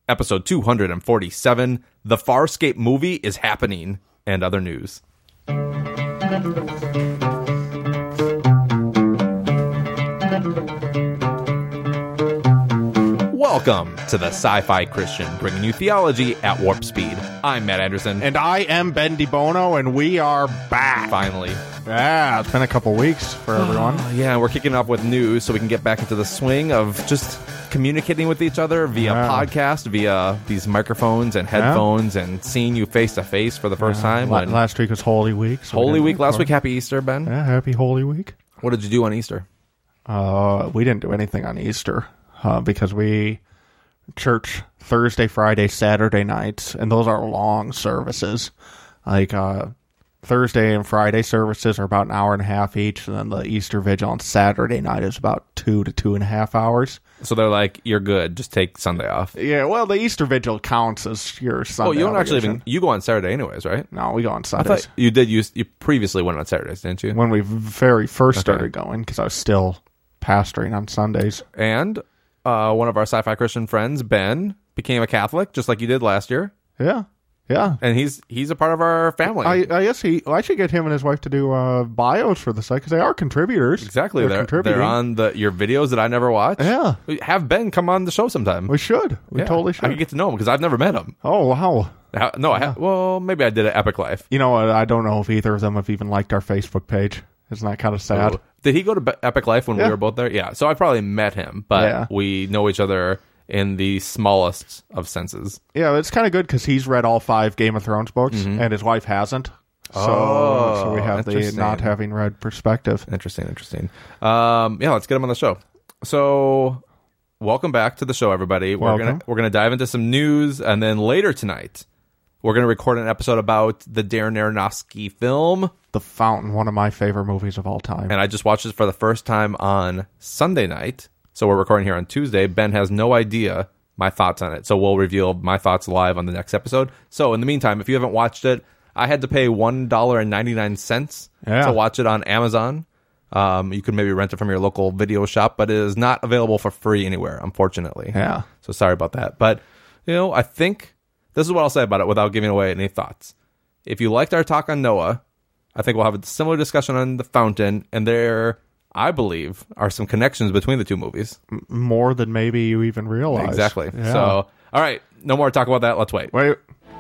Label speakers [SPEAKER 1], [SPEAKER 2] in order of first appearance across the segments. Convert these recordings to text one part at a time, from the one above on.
[SPEAKER 1] episode 247. The Farscape movie is happening, and other news. Welcome to the Sci-Fi Christian, bringing you theology at warp speed. I'm Matt Anderson.
[SPEAKER 2] And I am Ben DeBono, and we are back.
[SPEAKER 1] Finally.
[SPEAKER 2] Yeah, it's been a couple weeks for everyone.
[SPEAKER 1] Yeah, we're kicking off with news so we can get back into the swing of just communicating with each other via podcast, via these microphones and headphones, and seeing you face-to-face for the first time.
[SPEAKER 2] Last week was Holy Week. So
[SPEAKER 1] Holy Week. Last week, happy Easter, Ben.
[SPEAKER 2] Yeah, happy Holy Week.
[SPEAKER 1] What did you do on Easter?
[SPEAKER 2] We didn't do anything on Easter because we church Thursday, Friday, Saturday nights, and those are long services. Like Thursday and Friday services are about an hour and a half each, and then the Easter Vigil on Saturday night is about 2 to 2.5 hours.
[SPEAKER 1] So they're like, you're good, just take Sunday off.
[SPEAKER 2] Yeah, well, the Easter Vigil counts as your Sunday.
[SPEAKER 1] Oh, you don't actually you go on Saturday anyways, right?
[SPEAKER 2] No, we go on
[SPEAKER 1] I
[SPEAKER 2] Sundays.
[SPEAKER 1] thought you did. You previously went on Saturdays, didn't you?
[SPEAKER 2] When we very first started going, because I was still pastoring on Sundays.
[SPEAKER 1] And one of our Sci-Fi Christian friends, Ben, became a Catholic, just like you did last year.
[SPEAKER 2] Yeah, yeah.
[SPEAKER 1] And he's a part of our family.
[SPEAKER 2] I guess I should get him and his wife to do bios for the site, because they are contributors.
[SPEAKER 1] Exactly. They're on your videos that I never watch.
[SPEAKER 2] Yeah.
[SPEAKER 1] Have Ben come on the show sometime.
[SPEAKER 2] We should. We totally should.
[SPEAKER 1] I can get to know him, because I've never met him.
[SPEAKER 2] Oh, wow.
[SPEAKER 1] No, well, maybe I did at Epic Life.
[SPEAKER 2] You know what? I don't know if either of them have even liked our Facebook page. Isn't that kind of sad?
[SPEAKER 1] Oh. Did he go to Epic Life when we were both there? Yeah. So I probably met him, but we know each other in the smallest of senses.
[SPEAKER 2] Yeah, it's kind of good because he's read all 5 Game of Thrones books, and his wife hasn't. So we have the not having read perspective.
[SPEAKER 1] Interesting. Let's get him on the show. So, welcome back to the show, everybody. We're gonna dive into some news, and then later tonight, we're gonna record an episode about the Darren Aronofsky film,
[SPEAKER 2] The Fountain, one of my favorite movies of all time.
[SPEAKER 1] And I just watched it for the first time on Sunday night. So we're recording here on Tuesday. Ben has no idea my thoughts on it. So we'll reveal my thoughts live on the next episode. So in the meantime, if you haven't watched it, I had to pay $1.99 to watch it on Amazon. You could maybe rent it from your local video shop, but it is not available for free anywhere, unfortunately.
[SPEAKER 2] Yeah.
[SPEAKER 1] So sorry about that. But, I think this is what I'll say about it without giving away any thoughts. If you liked our talk on Noah, I think we'll have a similar discussion on The Fountain, and there, I believe, are some connections between the two movies.
[SPEAKER 2] More than maybe you even realize.
[SPEAKER 1] Exactly.
[SPEAKER 2] Yeah.
[SPEAKER 1] So, all right, no more talk about that. Let's wait.
[SPEAKER 2] Wait.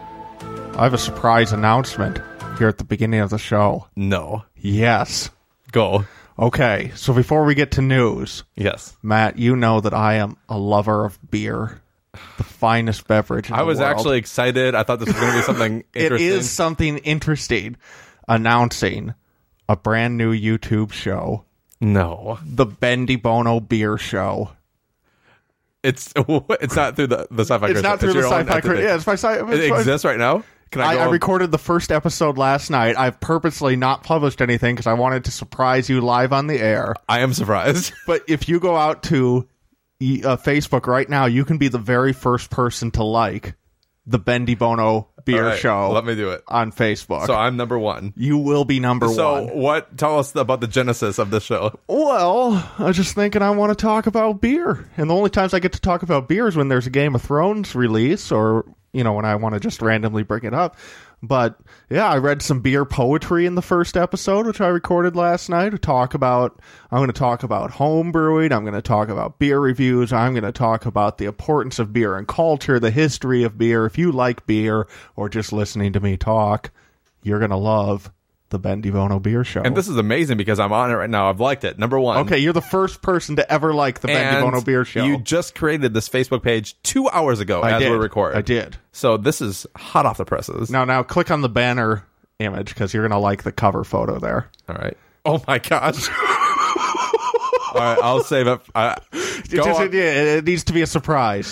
[SPEAKER 2] I have a surprise announcement here at the beginning of the show.
[SPEAKER 1] No.
[SPEAKER 2] Yes.
[SPEAKER 1] Go.
[SPEAKER 2] Okay, so before we get to news,
[SPEAKER 1] yes,
[SPEAKER 2] Matt, you know that I am a lover of beer. The finest beverage in the world.
[SPEAKER 1] Actually excited. I thought this was going to be something interesting.
[SPEAKER 2] It is something interesting. Announcing a brand new YouTube show.
[SPEAKER 1] No.
[SPEAKER 2] The Ben DeBono Beer Show.
[SPEAKER 1] It's not through the Sci-Fi Christian.
[SPEAKER 2] It's not through the Sci-Fi Christian. Yeah, it's my Sci-Fi.
[SPEAKER 1] It exists right now? Can I
[SPEAKER 2] recorded the first episode last night. I've purposely not published anything because I wanted to surprise you live on the air.
[SPEAKER 1] I am surprised.
[SPEAKER 2] But if you go out to Facebook right now, you can be the very first person to like the Ben DeBono Beer Show.
[SPEAKER 1] Let me do it
[SPEAKER 2] on Facebook.
[SPEAKER 1] So I'm number 1.
[SPEAKER 2] You will be number 1.
[SPEAKER 1] So tell us about the genesis of this show.
[SPEAKER 2] Well, I was just thinking I want to talk about beer. And the only times I get to talk about beer is when there's a Game of Thrones release or, when I want to just randomly bring it up. But, yeah, I read some beer poetry in the first episode, which I recorded last night. I'm going to talk about home brewing. I'm going to talk about beer reviews. I'm going to talk about the importance of beer and culture, the history of beer. If you like beer or just listening to me talk, you're going to love the Ben DeBono Beer Show.
[SPEAKER 1] And this is amazing because I'm on it right now. I've liked it. Number 1.
[SPEAKER 2] Okay, you're the first person to ever like the Ben DeBono Beer Show.
[SPEAKER 1] You just created this Facebook page 2 hours ago as we're recording.
[SPEAKER 2] I did.
[SPEAKER 1] So this is hot off the presses.
[SPEAKER 2] Now click on the banner image because you're going to like the cover photo there.
[SPEAKER 1] All right. Oh my gosh. All right, I'll save it.
[SPEAKER 2] It needs to be a surprise.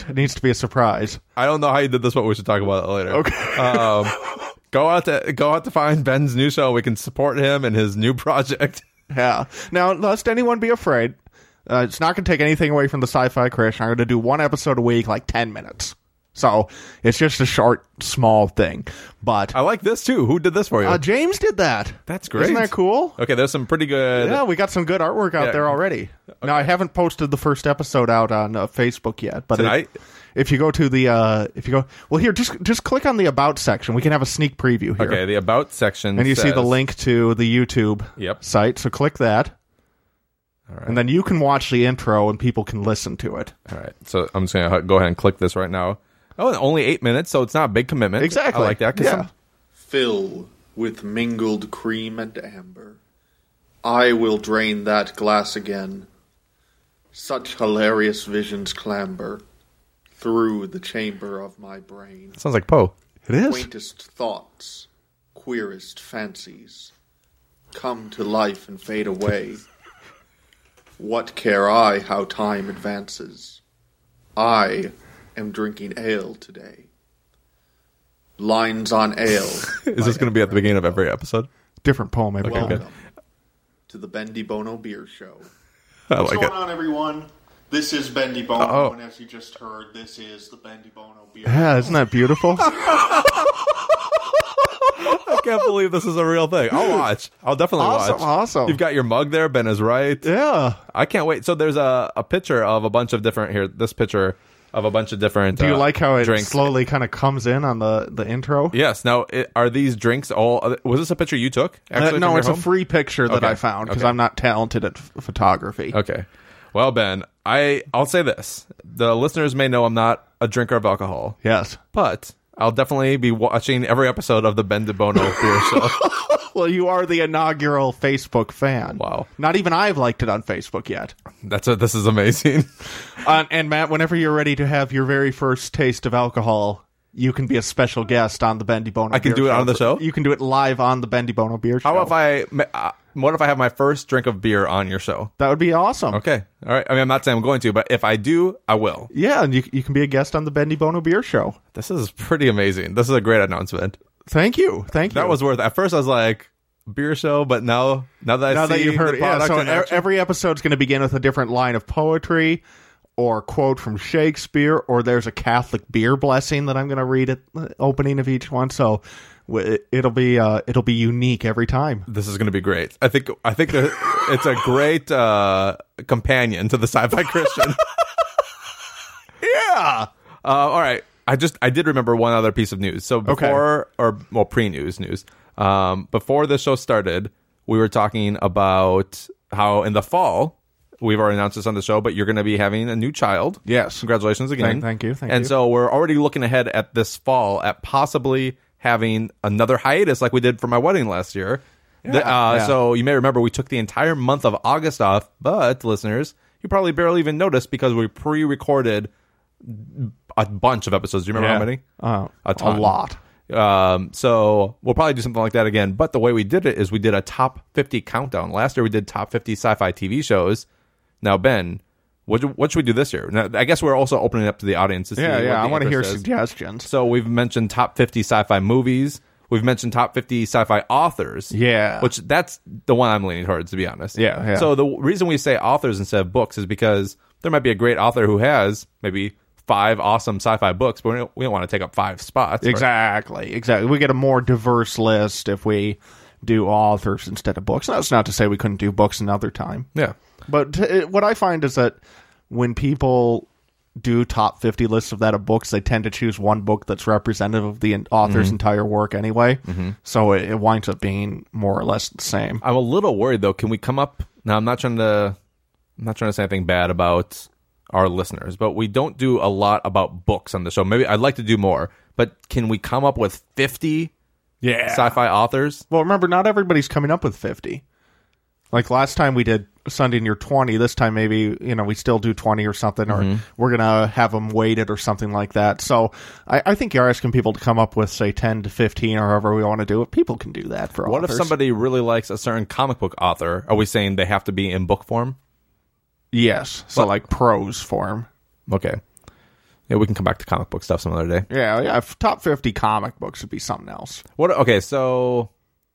[SPEAKER 1] I don't know how you did this, but we should talk about it later.
[SPEAKER 2] Okay.
[SPEAKER 1] Go out to find Ben's new show. We can support him and his new project.
[SPEAKER 2] Yeah. Now, lest anyone be afraid, it's not going to take anything away from the Sci-Fi Christian. I'm going to do 1 episode a week, like 10 minutes. So it's just a short, small thing. But
[SPEAKER 1] I like this too. Who did this for you?
[SPEAKER 2] James did that.
[SPEAKER 1] That's great.
[SPEAKER 2] Isn't that cool?
[SPEAKER 1] Okay, there's some pretty good.
[SPEAKER 2] Yeah, we got some good artwork out there already. Okay. Now I haven't posted the first episode out on Facebook yet, but
[SPEAKER 1] tonight.
[SPEAKER 2] If you go to the, here, just click on the About section. We can have a sneak preview here.
[SPEAKER 1] Okay, the About section
[SPEAKER 2] And you see the
[SPEAKER 1] says-
[SPEAKER 2] link to the YouTube site, so click that.
[SPEAKER 1] All right.
[SPEAKER 2] And then you can watch the intro and people can listen to it.
[SPEAKER 1] All right, so I'm just going to go ahead and click this right now. Oh, and only 8 minutes, so it's not a big commitment.
[SPEAKER 2] Exactly.
[SPEAKER 1] I like that. 'Cause
[SPEAKER 2] Yeah.
[SPEAKER 3] Fill with mingled cream and amber. I will drain that glass again. Such hilarious visions clamber through the chamber of my brain.
[SPEAKER 1] sounds like Poe.
[SPEAKER 2] It is.
[SPEAKER 3] Quaintest thoughts, queerest fancies, come to life and fade away. What care I how time advances? I am drinking ale today. Lines on ale.
[SPEAKER 1] Is this going to be at the beginning of every episode?
[SPEAKER 2] Different poem every time.
[SPEAKER 3] Welcome to the Bendy Bono Beer Show.
[SPEAKER 1] I
[SPEAKER 3] What's
[SPEAKER 1] like
[SPEAKER 3] going
[SPEAKER 1] it.
[SPEAKER 3] on, everyone? This is Bendy Bono,
[SPEAKER 1] Oh.
[SPEAKER 3] and as you just heard, this is the Bendy Bono Beer
[SPEAKER 2] Yeah, isn't that beautiful?
[SPEAKER 1] I can't believe this is a real thing. I'll watch. I'll definitely watch.
[SPEAKER 2] Awesome.
[SPEAKER 1] You've got your mug there. Ben is right.
[SPEAKER 2] Yeah.
[SPEAKER 1] I can't wait. So there's a picture of a bunch of different here. This picture of a bunch of different.
[SPEAKER 2] Do you like how it
[SPEAKER 1] drinks.
[SPEAKER 2] slowly kind of comes in on the intro?
[SPEAKER 1] Yes. Now, are these drinks all? Was this a picture you took? Actually,
[SPEAKER 2] No,
[SPEAKER 1] from
[SPEAKER 2] it's
[SPEAKER 1] your
[SPEAKER 2] a
[SPEAKER 1] home?
[SPEAKER 2] free picture that
[SPEAKER 1] Okay.
[SPEAKER 2] I found because
[SPEAKER 1] Okay.
[SPEAKER 2] I'm not talented at photography.
[SPEAKER 1] Okay. Well, Ben, I'll say this: the listeners may know I'm not a drinker of alcohol,
[SPEAKER 2] Yes.
[SPEAKER 1] but I'll definitely be watching every episode of the Ben DeBono Beer Show.
[SPEAKER 2] Well, you are the inaugural Facebook fan.
[SPEAKER 1] Wow.
[SPEAKER 2] Not even I've liked it on Facebook yet.
[SPEAKER 1] This is amazing.
[SPEAKER 2] And Matt, whenever you're ready to have your very first taste of alcohol, you can be a special guest on the Bendy Bono.
[SPEAKER 1] I can
[SPEAKER 2] Beer
[SPEAKER 1] do it on the show?
[SPEAKER 2] You can do it live on the Bendy Bono Beer Show.
[SPEAKER 1] How if what if I have my first drink of beer on your show?
[SPEAKER 2] That would be awesome.
[SPEAKER 1] Okay. All right. I mean, I'm not saying I'm going to, but if I do, I will.
[SPEAKER 2] Yeah, and you can be a guest on the Bendy Bono Beer Show.
[SPEAKER 1] This is pretty amazing. This is a great announcement.
[SPEAKER 2] Thank you. Thank you.
[SPEAKER 1] That was worth it. At first, I was like, beer show, but now that I
[SPEAKER 2] now
[SPEAKER 1] see
[SPEAKER 2] that you've heard
[SPEAKER 1] the
[SPEAKER 2] it. Yeah,
[SPEAKER 1] product
[SPEAKER 2] so
[SPEAKER 1] in action-
[SPEAKER 2] every episode's going to begin with a different line of poetry or quote from Shakespeare, or there's a Catholic beer blessing that I'm going to read at the opening of each one. So it'll be unique every time.
[SPEAKER 1] this is going to be great. I think that it's a great companion to the Sci-Fi Christian.
[SPEAKER 2] Yeah.
[SPEAKER 1] All right. I did remember one other piece of news. So pre-news news. Before the show started, we were talking about how in the fall, we've already announced this on the show, but you're going to be having a new child.
[SPEAKER 2] Yes.
[SPEAKER 1] Congratulations again.
[SPEAKER 2] Thank you.
[SPEAKER 1] And so we're already looking ahead at this fall at possibly having another hiatus like we did for my wedding last year.
[SPEAKER 2] Yeah.
[SPEAKER 1] So you may remember we took the entire month of August off, but listeners, you probably barely even noticed because we pre-recorded a bunch of episodes. Do you remember how many?
[SPEAKER 2] A
[SPEAKER 1] ton.
[SPEAKER 2] lot.
[SPEAKER 1] So we'll probably do something like that again. But the way we did it is we did a top 50 countdown. Last year we did top 50 sci-fi TV shows. Now, Ben, what should we do this year? Now, I guess we're also opening up to the audience to see. what
[SPEAKER 2] Yeah.
[SPEAKER 1] the
[SPEAKER 2] I want to hear
[SPEAKER 1] interest is.
[SPEAKER 2] suggestions.
[SPEAKER 1] So we've mentioned top 50 sci-fi movies. We've mentioned top 50 sci-fi authors.
[SPEAKER 2] Yeah.
[SPEAKER 1] Which that's the one I'm leaning towards, to be honest.
[SPEAKER 2] Yeah.
[SPEAKER 1] So the reason we say authors instead of books is because there might be a great author who has maybe 5 awesome sci-fi books, but we don't want to take up 5 spots. right?
[SPEAKER 2] Exactly. We get a more diverse list if we do authors instead of books. That's not to say we couldn't do books another time.
[SPEAKER 1] Yeah.
[SPEAKER 2] But what I find is that when people do top 50 lists of that of books, they tend to choose one book that's representative of the author's entire work anyway. So it winds up being more or less the same.
[SPEAKER 1] I'm a little worried though. Can we come up now? I'm not trying to say anything bad about our listeners, but we don't do a lot about books on the show. Maybe I'd like to do more, but can we come up with 50 sci-fi authors?
[SPEAKER 2] Well, remember, not everybody's coming up with 50. Like last time we did Sunday near 20. This time maybe, we still do 20 or something, or we're going to have them weighted or something like that. So I think you're asking people to come up with, say, 10 to 15 or however we want to do it. People can do that for
[SPEAKER 1] What
[SPEAKER 2] authors.
[SPEAKER 1] if somebody really likes a certain comic book author? Are we saying they have to be in book form?
[SPEAKER 2] Yes. So
[SPEAKER 1] But-
[SPEAKER 2] like prose form.
[SPEAKER 1] Okay. Yeah, we can come back to comic book stuff some other day.
[SPEAKER 2] Yeah. Top 50 comic books would be something else.
[SPEAKER 1] Okay, so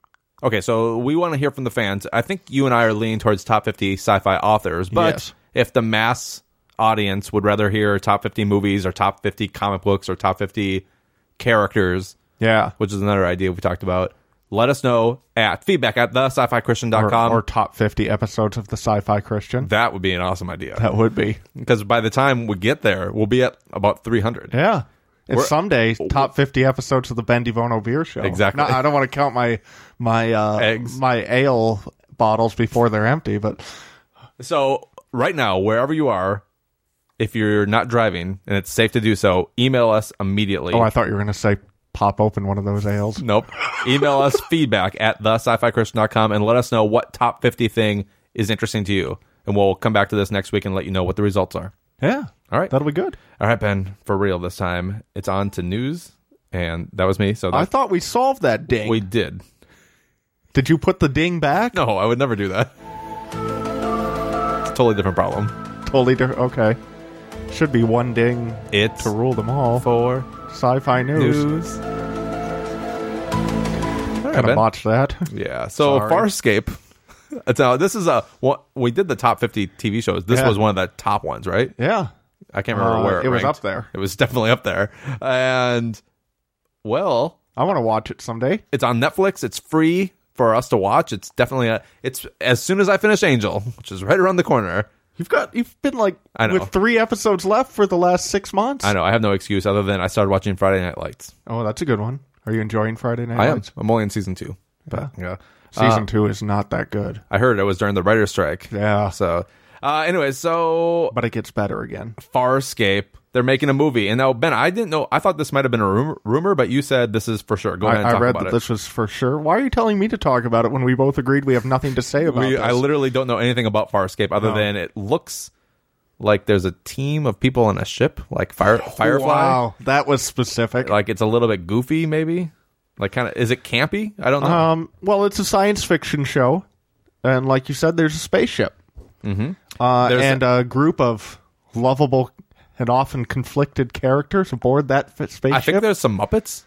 [SPEAKER 1] we want to hear from the fans. I think you and I are leaning towards top 50 sci-fi authors, but
[SPEAKER 2] Yes.
[SPEAKER 1] if the mass audience would rather hear top 50 movies or top 50 comic books or top 50 characters,
[SPEAKER 2] Yeah.
[SPEAKER 1] which is another idea we talked about, let us know at feedback at thescifichristian.com.
[SPEAKER 2] Or top 50 episodes of the Sci-Fi Christian.
[SPEAKER 1] That would be an awesome idea.
[SPEAKER 2] That would be.
[SPEAKER 1] Because by the time we get there, we'll be at about 300.
[SPEAKER 2] Yeah. And someday, top 50 episodes of the Ben Devono Beer Show.
[SPEAKER 1] Exactly.
[SPEAKER 2] No, I don't want to count my
[SPEAKER 1] Eggs.
[SPEAKER 2] my ale bottles before they're empty, but
[SPEAKER 1] So right now, wherever you are, if you're not driving and it's safe to do so, email us immediately.
[SPEAKER 2] I thought you were going to say pop open one of those ales.
[SPEAKER 1] Nope. Email us feedback at thescifichristian.com and let us know what top 50 thing is interesting to you. And we'll come back to this next week and let you know what the results are.
[SPEAKER 2] Yeah.
[SPEAKER 1] All right.
[SPEAKER 2] That'll be good.
[SPEAKER 1] All right, Ben, for real this time. It's on to news. And that was me. So
[SPEAKER 2] I thought we solved that ding.
[SPEAKER 1] we did.
[SPEAKER 2] Did you put the ding back?
[SPEAKER 1] No, I would never do that. It's a totally different problem.
[SPEAKER 2] Totally different. Okay. Should be one ding
[SPEAKER 1] It's
[SPEAKER 2] to rule them all.
[SPEAKER 1] for
[SPEAKER 2] Sci-fi news.
[SPEAKER 1] news. All right,
[SPEAKER 2] Gonna
[SPEAKER 1] Ben.
[SPEAKER 2] watch that.
[SPEAKER 1] Yeah. So
[SPEAKER 2] Sorry.
[SPEAKER 1] Farscape. This is we did the top 50 TV shows. This
[SPEAKER 2] Yeah.
[SPEAKER 1] was one of the top ones, right?
[SPEAKER 2] Yeah.
[SPEAKER 1] I can't remember where
[SPEAKER 2] it was
[SPEAKER 1] ranked.
[SPEAKER 2] up there.
[SPEAKER 1] It was definitely up there. And well,
[SPEAKER 2] I want to watch it someday.
[SPEAKER 1] it's on Netflix. It's free for us to watch. It's definitely it's as soon as I finish Angel, which is right around the corner.
[SPEAKER 2] You've been like
[SPEAKER 1] I know.
[SPEAKER 2] with 3 episodes left for the last 6 months.
[SPEAKER 1] I know. I have no excuse other than I started watching Friday Night Lights.
[SPEAKER 2] Oh, that's a good one. Are you enjoying Friday Night
[SPEAKER 1] I am.
[SPEAKER 2] Lights?
[SPEAKER 1] I'm only in season 2. But yeah.
[SPEAKER 2] Season 2 is not that good.
[SPEAKER 1] I heard it was during the writer's strike.
[SPEAKER 2] Yeah.
[SPEAKER 1] So anyway, so
[SPEAKER 2] But it gets better again.
[SPEAKER 1] Farscape, they're making a movie. And now, Ben, I didn't know. I thought this might have been a rumor, but you said this is for sure. Go ahead and
[SPEAKER 2] I
[SPEAKER 1] talk
[SPEAKER 2] read
[SPEAKER 1] about
[SPEAKER 2] that
[SPEAKER 1] it.
[SPEAKER 2] this was for sure. Why are you telling me to talk about it when we both agreed we have nothing to say about this?
[SPEAKER 1] I literally don't know anything about Farscape other than it looks like there's a team of people on a ship, like Firefly.
[SPEAKER 2] Wow, that was specific.
[SPEAKER 1] Like it's a little bit goofy, maybe. Like kind of, is it campy? I don't know.
[SPEAKER 2] Well, it's a science fiction show, and like you said, there's a spaceship. Mm-hmm. And a group of lovable and often conflicted characters aboard that spaceship.
[SPEAKER 1] I think there's some Muppets.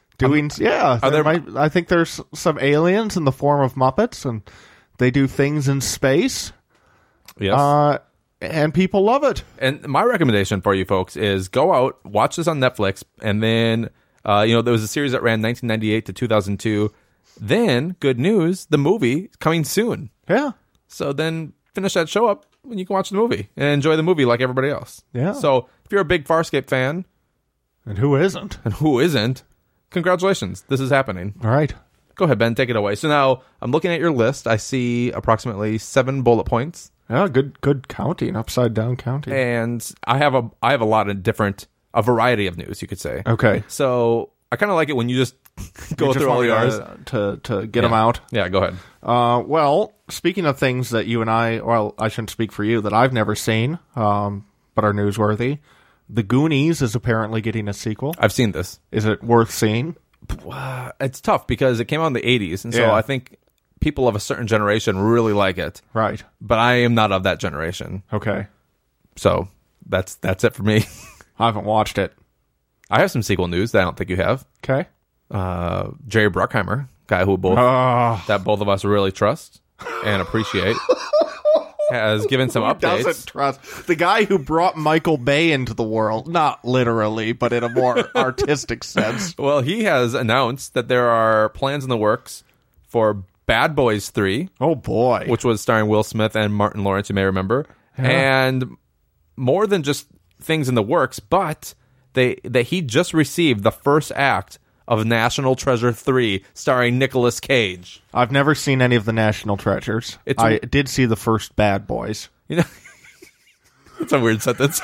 [SPEAKER 2] I think there's some aliens in the form of Muppets, and they do things in space.
[SPEAKER 1] Yes.
[SPEAKER 2] And people love it.
[SPEAKER 1] And my recommendation for you folks is go out, watch this on Netflix, and then, there was a series that ran 1998 to 2002. Then, good news, the movie is coming soon.
[SPEAKER 2] Yeah.
[SPEAKER 1] So then finish that show up, and you can watch the movie and enjoy the movie like everybody else.
[SPEAKER 2] Yeah.
[SPEAKER 1] So if you're a big Farscape fan,
[SPEAKER 2] And who isn't?
[SPEAKER 1] and who isn't, congratulations. This is happening.
[SPEAKER 2] All right.
[SPEAKER 1] Go ahead, Ben, take it away. So now I'm looking at your list. I see approximately 7 bullet points.
[SPEAKER 2] Yeah, good counting, upside down counting.
[SPEAKER 1] And I have a lot of a variety of news, you could say.
[SPEAKER 2] Okay.
[SPEAKER 1] So I kind of like it when you just go through all yours.
[SPEAKER 2] To get them out.
[SPEAKER 1] Yeah, go ahead.
[SPEAKER 2] Well, speaking of things that you and I shouldn't speak for you, that I've never seen, but are newsworthy, The Goonies is apparently getting a sequel.
[SPEAKER 1] I've seen this.
[SPEAKER 2] Is it worth seeing?
[SPEAKER 1] It's tough because it came out in the 80s, and so
[SPEAKER 2] Yeah.
[SPEAKER 1] I think people of a certain generation really like it.
[SPEAKER 2] Right.
[SPEAKER 1] But I am not of that generation.
[SPEAKER 2] Okay.
[SPEAKER 1] So that's it for me.
[SPEAKER 2] I haven't watched it.
[SPEAKER 1] I have some sequel news that I don't think you have.
[SPEAKER 2] Okay.
[SPEAKER 1] Jerry Bruckheimer, guy who both of us really trust and appreciate, has given some updates.
[SPEAKER 2] Doesn't trust the guy who brought Michael Bay into the world, not literally, but in a more artistic sense.
[SPEAKER 1] Well, he has announced that there are plans in the works for Bad Boys 3,
[SPEAKER 2] Oh boy.
[SPEAKER 1] which was starring Will Smith and Martin Lawrence, you may remember. And more than just things in the works, but that he just received the first act of National Treasure 3 starring Nicolas Cage.
[SPEAKER 2] I've never seen any of the National Treasures. I did see the first Bad Boys.
[SPEAKER 1] You know, it's a weird sentence.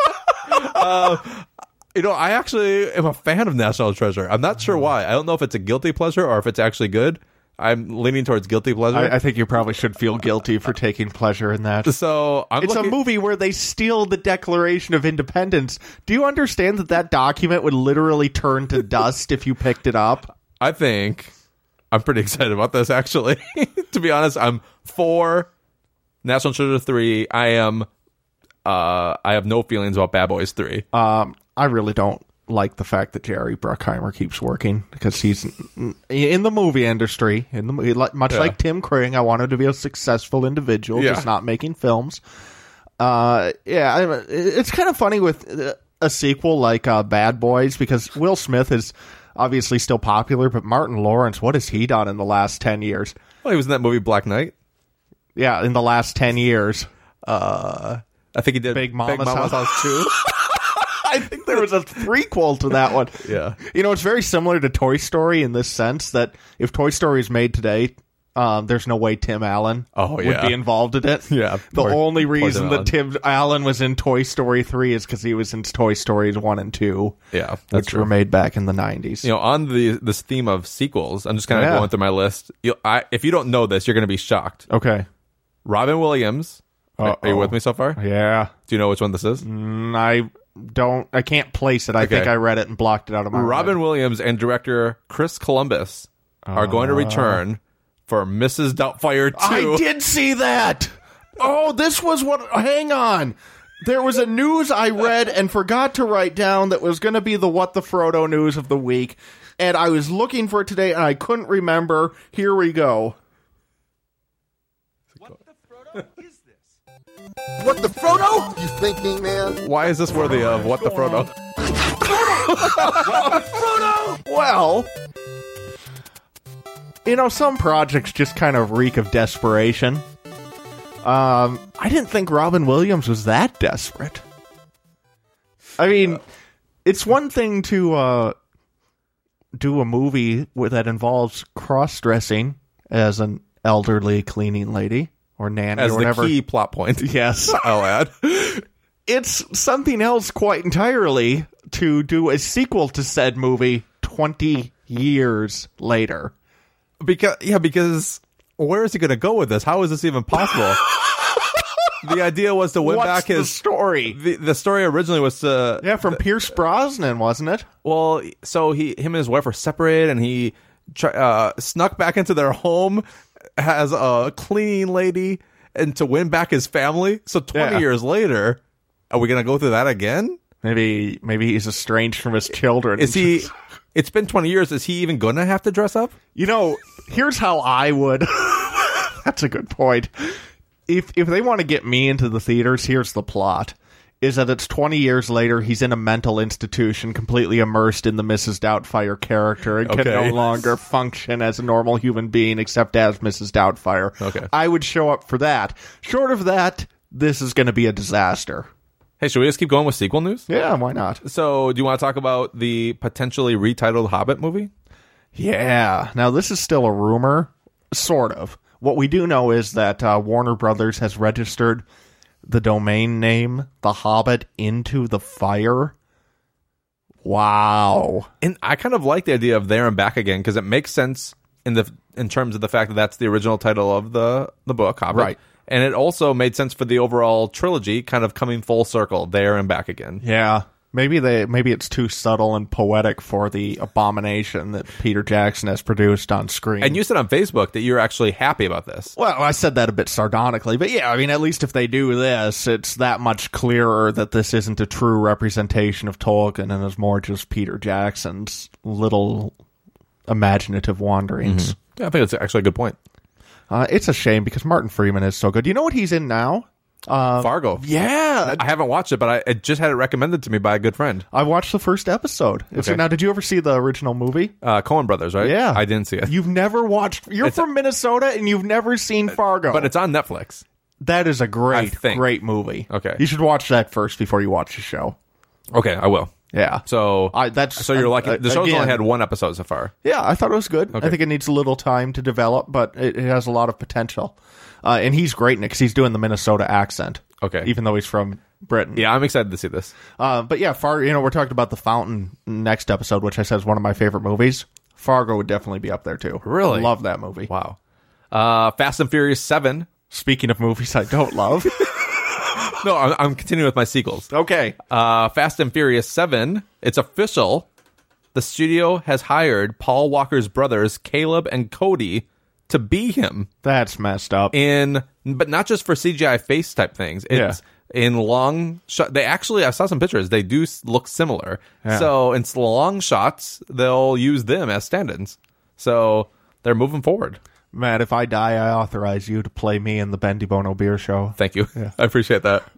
[SPEAKER 1] I actually am a fan of National Treasure. I'm not sure why. I don't know if it's a guilty pleasure or if it's actually good. I'm leaning towards guilty pleasure.
[SPEAKER 2] I think you probably should feel guilty for taking pleasure in that.
[SPEAKER 1] So
[SPEAKER 2] It's a movie where they steal the Declaration of Independence. Do you understand that document would literally turn to dust if you picked it up?
[SPEAKER 1] I think I'm pretty excited about this, actually. To be honest, I'm for National Treasure 3. I have no feelings about Bad Boys 3.
[SPEAKER 2] I really don't like the fact that Jerry Bruckheimer keeps working because he's in the movie industry. Much like Tim Kring, I want him to be a successful individual, just not making films. It's kind of funny with a sequel like Bad Boys, because Will Smith is obviously still popular, but Martin Lawrence, what has he done in the last 10 years?
[SPEAKER 1] Well, he was in that movie Black Knight.
[SPEAKER 2] Yeah, in the last 10 years.
[SPEAKER 1] I think he did
[SPEAKER 2] Big Mama's
[SPEAKER 1] House too.
[SPEAKER 2] I think there was a prequel to that one.
[SPEAKER 1] Yeah.
[SPEAKER 2] You know, it's very similar to Toy Story in this sense that if Toy Story is made today, there's no way Tim Allen would be involved in it.
[SPEAKER 1] Yeah.
[SPEAKER 2] The only reason
[SPEAKER 1] Tim
[SPEAKER 2] that Tim Allen was in Toy Story 3 is because he was in Toy Stories 1 and 2.
[SPEAKER 1] Yeah,
[SPEAKER 2] which were made back in the 90s.
[SPEAKER 1] You know, on this theme of sequels, I'm just kind of going through my list. If you don't know this, you're going to be shocked.
[SPEAKER 2] Okay.
[SPEAKER 1] Robin Williams. Are you with me so far?
[SPEAKER 2] Yeah.
[SPEAKER 1] Do you know which one this is?
[SPEAKER 2] I can't place it. I think I read it and blocked it out of my
[SPEAKER 1] Robin
[SPEAKER 2] mind.
[SPEAKER 1] Williams and director Chris Columbus are going to return for Mrs. Doubtfire 2.
[SPEAKER 2] I did see that. Oh, this was what... Hang on. There was a news I read and forgot to write down that was going to be the What the Frodo news of the week. And I was looking for it today and I couldn't remember. Here we go.
[SPEAKER 4] What the Frodo is this? What the Frodo? You thinking, man?
[SPEAKER 1] Why is this worthy of What the Frodo?
[SPEAKER 4] Frodo!
[SPEAKER 2] Well, you know, some projects just kind of reek of desperation. I didn't think Robin Williams was that desperate. I mean, it's one thing to do a movie that involves cross-dressing as an elderly cleaning lady or nanny
[SPEAKER 1] As
[SPEAKER 2] or whatever.
[SPEAKER 1] the key plot point.
[SPEAKER 2] Yes.
[SPEAKER 1] I'll add.
[SPEAKER 2] It's something else quite entirely to do a sequel to said movie 20 years later.
[SPEAKER 1] Because where is he going to go with this? How is this even possible? The idea was to win back his
[SPEAKER 2] story.
[SPEAKER 1] The story originally was to
[SPEAKER 2] from Pierce Brosnan, wasn't it?
[SPEAKER 1] Well, so him and his wife were separated, and he snuck back into their home as a cleaning lady, and to win back his family. So 20 years later, are we going to go through that again?
[SPEAKER 2] Maybe he's estranged from his children.
[SPEAKER 1] Is he? It's been 20 years. Is he even going to have to dress up?
[SPEAKER 2] You know, here's how I would. That's a good point. If they want to get me into the theaters, here's the plot. Is that it's 20 years later, he's in a mental institution, completely immersed in the Mrs. Doubtfire character, and can no longer function as a normal human being except as Mrs. Doubtfire.
[SPEAKER 1] Okay.
[SPEAKER 2] I would show up for that. Short of that, this is going to be a disaster.
[SPEAKER 1] Hey, should we just keep going with sequel news?
[SPEAKER 2] Yeah, why not?
[SPEAKER 1] So, do you want to talk about the potentially retitled Hobbit movie?
[SPEAKER 2] Yeah. Now, this is still a rumor, sort of. What we do know is that Warner Brothers has registered the domain name The Hobbit into the Fire. Wow.
[SPEAKER 1] And I kind of like the idea of There and Back Again because it makes sense in terms of the fact that that's the original title of the book, Hobbit.
[SPEAKER 2] Right.
[SPEAKER 1] And it also made sense for the overall trilogy kind of coming full circle, There and Back Again.
[SPEAKER 2] Yeah. Maybe it's too subtle and poetic for the abomination that Peter Jackson has produced on screen.
[SPEAKER 1] And you said on Facebook that you're actually happy about this.
[SPEAKER 2] Well, I said that a bit sardonically, but yeah, I mean, at least if they do this, it's that much clearer that this isn't a true representation of Tolkien and is more just Peter Jackson's little imaginative wanderings.
[SPEAKER 1] Yeah, I think it's actually a good point.
[SPEAKER 2] It's a shame because Martin Freeman is so good. You know what he's in now?
[SPEAKER 1] Fargo.
[SPEAKER 2] Yeah.
[SPEAKER 1] I haven't watched it, but I just had it recommended to me by a good friend.
[SPEAKER 2] I watched the first episode.
[SPEAKER 1] Okay.
[SPEAKER 2] Now, did you ever see the original movie?
[SPEAKER 1] Coen Brothers, right?
[SPEAKER 2] Yeah.
[SPEAKER 1] I didn't see it.
[SPEAKER 2] You've never watched... You're from Minnesota and you've never seen Fargo.
[SPEAKER 1] But it's on Netflix.
[SPEAKER 2] That is a great movie.
[SPEAKER 1] Okay.
[SPEAKER 2] You should watch that first before you watch the show.
[SPEAKER 1] Okay, I will.
[SPEAKER 2] Yeah.
[SPEAKER 1] So you're lucky. The show's only had one episode so far.
[SPEAKER 2] Yeah, I thought it was good.
[SPEAKER 1] Okay.
[SPEAKER 2] I think it needs a little time to develop, but it has a lot of potential. And he's great in it because he's doing the Minnesota accent.
[SPEAKER 1] Okay.
[SPEAKER 2] Even though he's from Britain.
[SPEAKER 1] Yeah, I'm excited to see this.
[SPEAKER 2] But yeah, we're talking about The Fountain next episode, which I said is one of my favorite movies. Fargo would definitely be up there too.
[SPEAKER 1] Really?
[SPEAKER 2] Love that movie.
[SPEAKER 1] Wow. Fast and Furious 7.
[SPEAKER 2] Speaking of movies I don't love.
[SPEAKER 1] No, I'm continuing with my sequels.
[SPEAKER 2] Okay.
[SPEAKER 1] Fast and Furious 7. It's official. The studio has hired Paul Walker's brothers, Caleb and Cody, to be him.
[SPEAKER 2] That's messed up.
[SPEAKER 1] But not just for CGI face type things. It's in long shot. I saw some pictures. They do look similar.
[SPEAKER 2] Yeah.
[SPEAKER 1] So in long shots, they'll use them as stand-ins. So they're moving forward.
[SPEAKER 2] Matt, if I die, I authorize you to play me in the Bendy Bono Beer Show.
[SPEAKER 1] Thank you. Yeah. I appreciate that.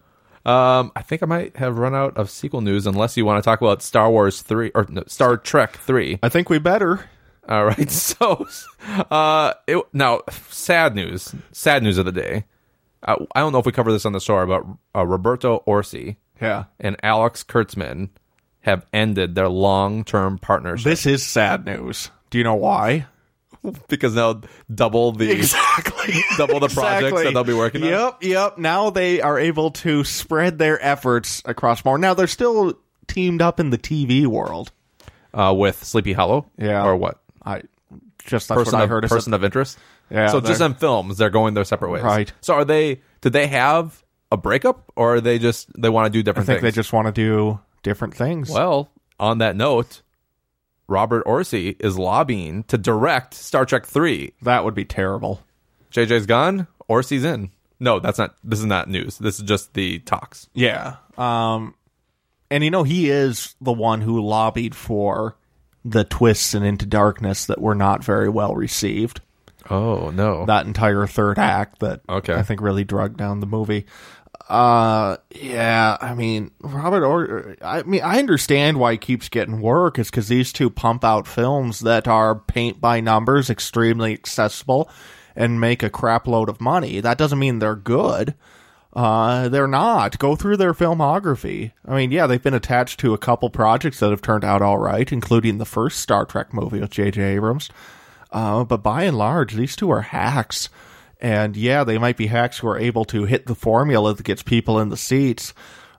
[SPEAKER 1] I think I might have run out of sequel news unless you want to talk about Star Wars 3 or no, Star Trek 3.
[SPEAKER 2] I think we better.
[SPEAKER 1] All right. So, now sad news of the day. I don't know if we covered this on the show, but Roberto Orci
[SPEAKER 2] Yeah.
[SPEAKER 1] and Alex Kurtzman have ended their long-term partnership.
[SPEAKER 2] This is sad news. Do you know why?
[SPEAKER 1] Because they'll double the projects that they'll be working on.
[SPEAKER 2] Yep. Now they are able to spread their efforts across more. Now they're still teamed up in the TV world.
[SPEAKER 1] With Sleepy Hollow?
[SPEAKER 2] Yeah.
[SPEAKER 1] Or what?
[SPEAKER 2] That's what I heard.
[SPEAKER 1] Person of interest?
[SPEAKER 2] Yeah.
[SPEAKER 1] So just in films, they're going their separate ways.
[SPEAKER 2] Right.
[SPEAKER 1] So did they have a breakup, or are they want to do
[SPEAKER 2] I
[SPEAKER 1] different
[SPEAKER 2] think
[SPEAKER 1] things?
[SPEAKER 2] they just want to do different things.
[SPEAKER 1] Well, on that note, Robert Orci is lobbying to direct Star Trek 3.
[SPEAKER 2] That would be terrible.
[SPEAKER 1] JJ's gone, Orci's in. No, this is not news. This is just the talks.
[SPEAKER 2] Yeah. And he is the one who lobbied for the twists and Into Darkness that were not very well received.
[SPEAKER 1] Oh, no.
[SPEAKER 2] That entire third act that
[SPEAKER 1] Okay.
[SPEAKER 2] I think really dragged down the movie. Yeah, I mean, I understand why he keeps getting work. It's because these two pump out films that are paint by numbers, extremely accessible, and make a crap load of money. That doesn't mean they're good. They're not. Go through their filmography. I mean, yeah, they've been attached to a couple projects that have turned out all right, including the first Star Trek movie with J.J. Abrams. But by and large, these two are hacks. And yeah, they might be hacks who are able to hit the formula that gets people in the seats.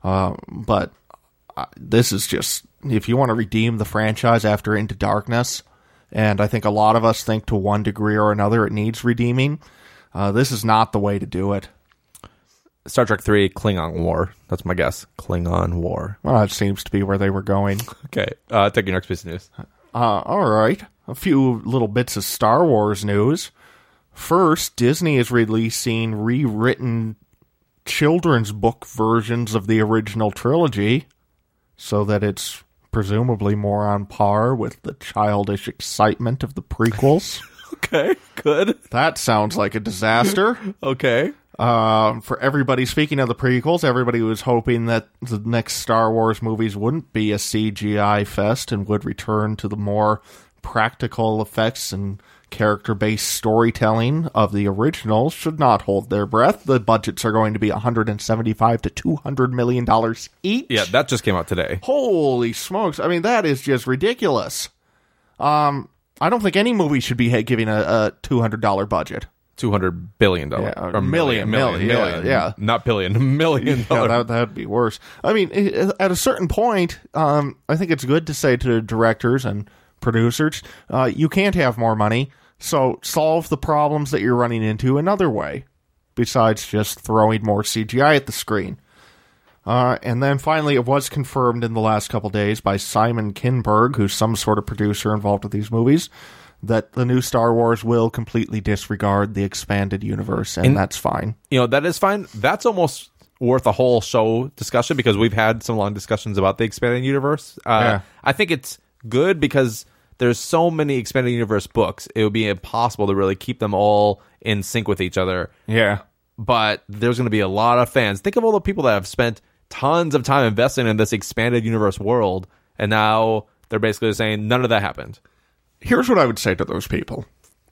[SPEAKER 2] But this is just, if you want to redeem the franchise after Into Darkness, and I think a lot of us think to one degree or another it needs redeeming, this is not the way to do it.
[SPEAKER 1] Star Trek 3, Klingon War. That's my guess. Klingon War.
[SPEAKER 2] Well, that seems to be where they were going.
[SPEAKER 1] Okay. Take your next piece of news.
[SPEAKER 2] All right. A few little bits of Star Wars news. First, Disney is releasing rewritten children's book versions of the original trilogy so that it's presumably more on par with the childish excitement of the prequels.
[SPEAKER 1] Okay, good.
[SPEAKER 2] That sounds like a disaster.
[SPEAKER 1] Okay.
[SPEAKER 2] For everybody, speaking of the prequels, everybody was hoping that the next Star Wars movies wouldn't be a CGI fest and would return to the more practical effects and character-based storytelling of the originals. Should not hold their breath. The budgets are going to be $175 to $200 million each.
[SPEAKER 1] Yeah, that just came out today.
[SPEAKER 2] Holy smokes. I mean, that is just ridiculous. I don't think any movie should be giving a $200 budget.
[SPEAKER 1] $200 billion.
[SPEAKER 2] Yeah,
[SPEAKER 1] or million.
[SPEAKER 2] yeah.
[SPEAKER 1] Not billion. $1 million.
[SPEAKER 2] Yeah, that'd be worse. I mean, at a certain point, I think it's good to say to directors and producers, you can't have more money, so solve the problems that you're running into another way, besides just throwing more CGI at the screen. And then finally, it was confirmed in the last couple days by Simon Kinberg, who's some sort of producer involved with these movies, that the new Star Wars will completely disregard the expanded universe, and that's fine.
[SPEAKER 1] You know, that is fine. That's almost worth a whole show discussion because we've had some long discussions about the expanded universe.
[SPEAKER 2] Yeah.
[SPEAKER 1] I think it's good because there's so many expanded universe books. It would be impossible to really keep them all in sync with each other.
[SPEAKER 2] Yeah.
[SPEAKER 1] But there's going to be a lot of fans. Think of all the people that have spent tons of time investing in this expanded universe world, and now they're basically saying none of that happened.
[SPEAKER 2] Here's what I would say to those people.